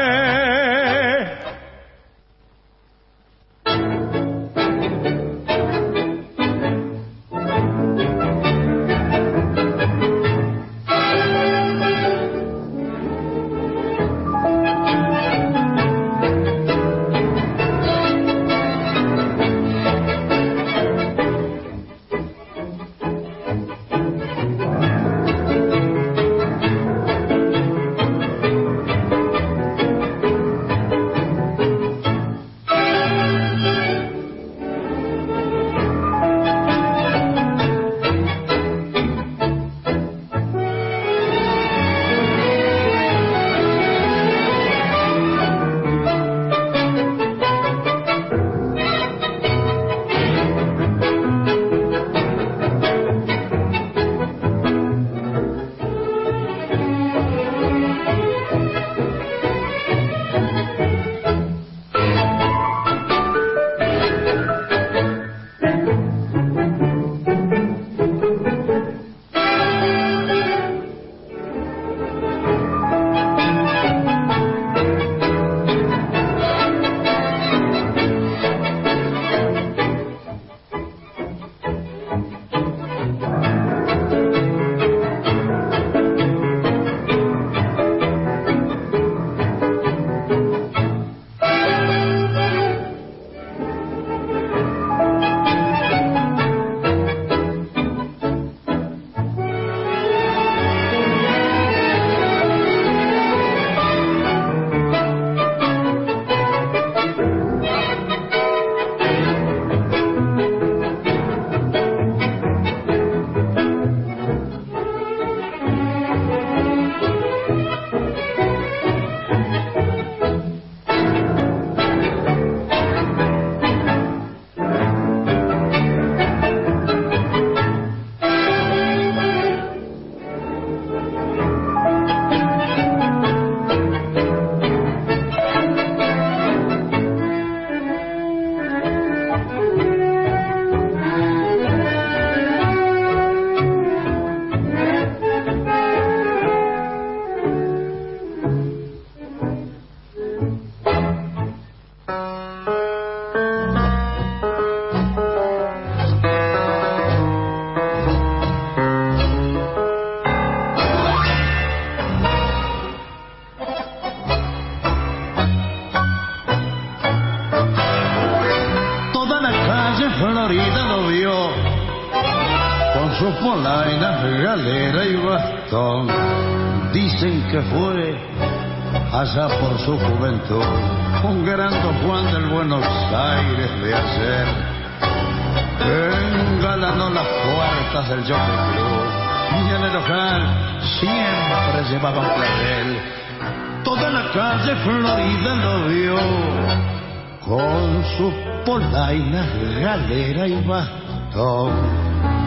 sus polainas, galera y bastón. Dicen que fue allá por su juventud un gran Don Juan del Buenos Aires de ayer, que engalanó las puertas del Jockey Club y en el local siempre llevaba un clavel. Toda la calle Florida lo vio con sus polainas, galera y bastón.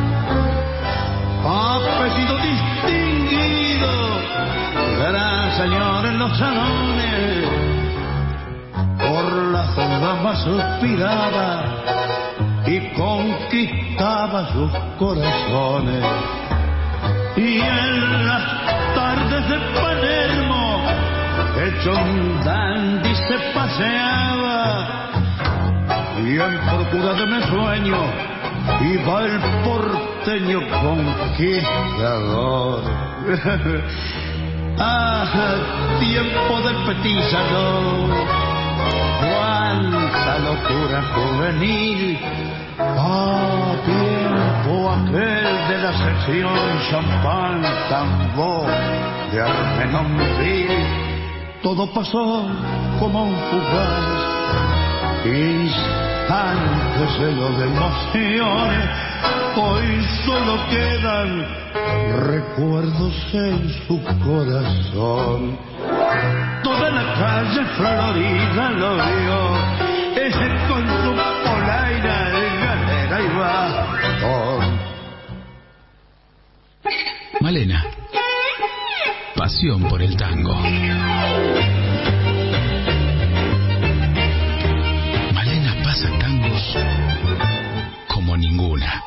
Apellido distinguido, gran señor en los salones, por las damas suspiraba y conquistaba sus corazones. Y en las tardes de Palermo, hecho un dandy se paseaba, y en procura de mi sueño iba el porteño conquistador. Ah, tiempo de petizano, cuánta locura juvenil. Ah, tiempo aquel de la sección champán, tambor de Armenonville. Todo pasó como un fugaz instantes llenos de emociones. Hoy solo quedan recuerdos en su corazón. Toda la calle Florida lo vio, ese con su polaina de galera y bastón. Malena, pasión por el tango. Malena pasa tangos como ninguna.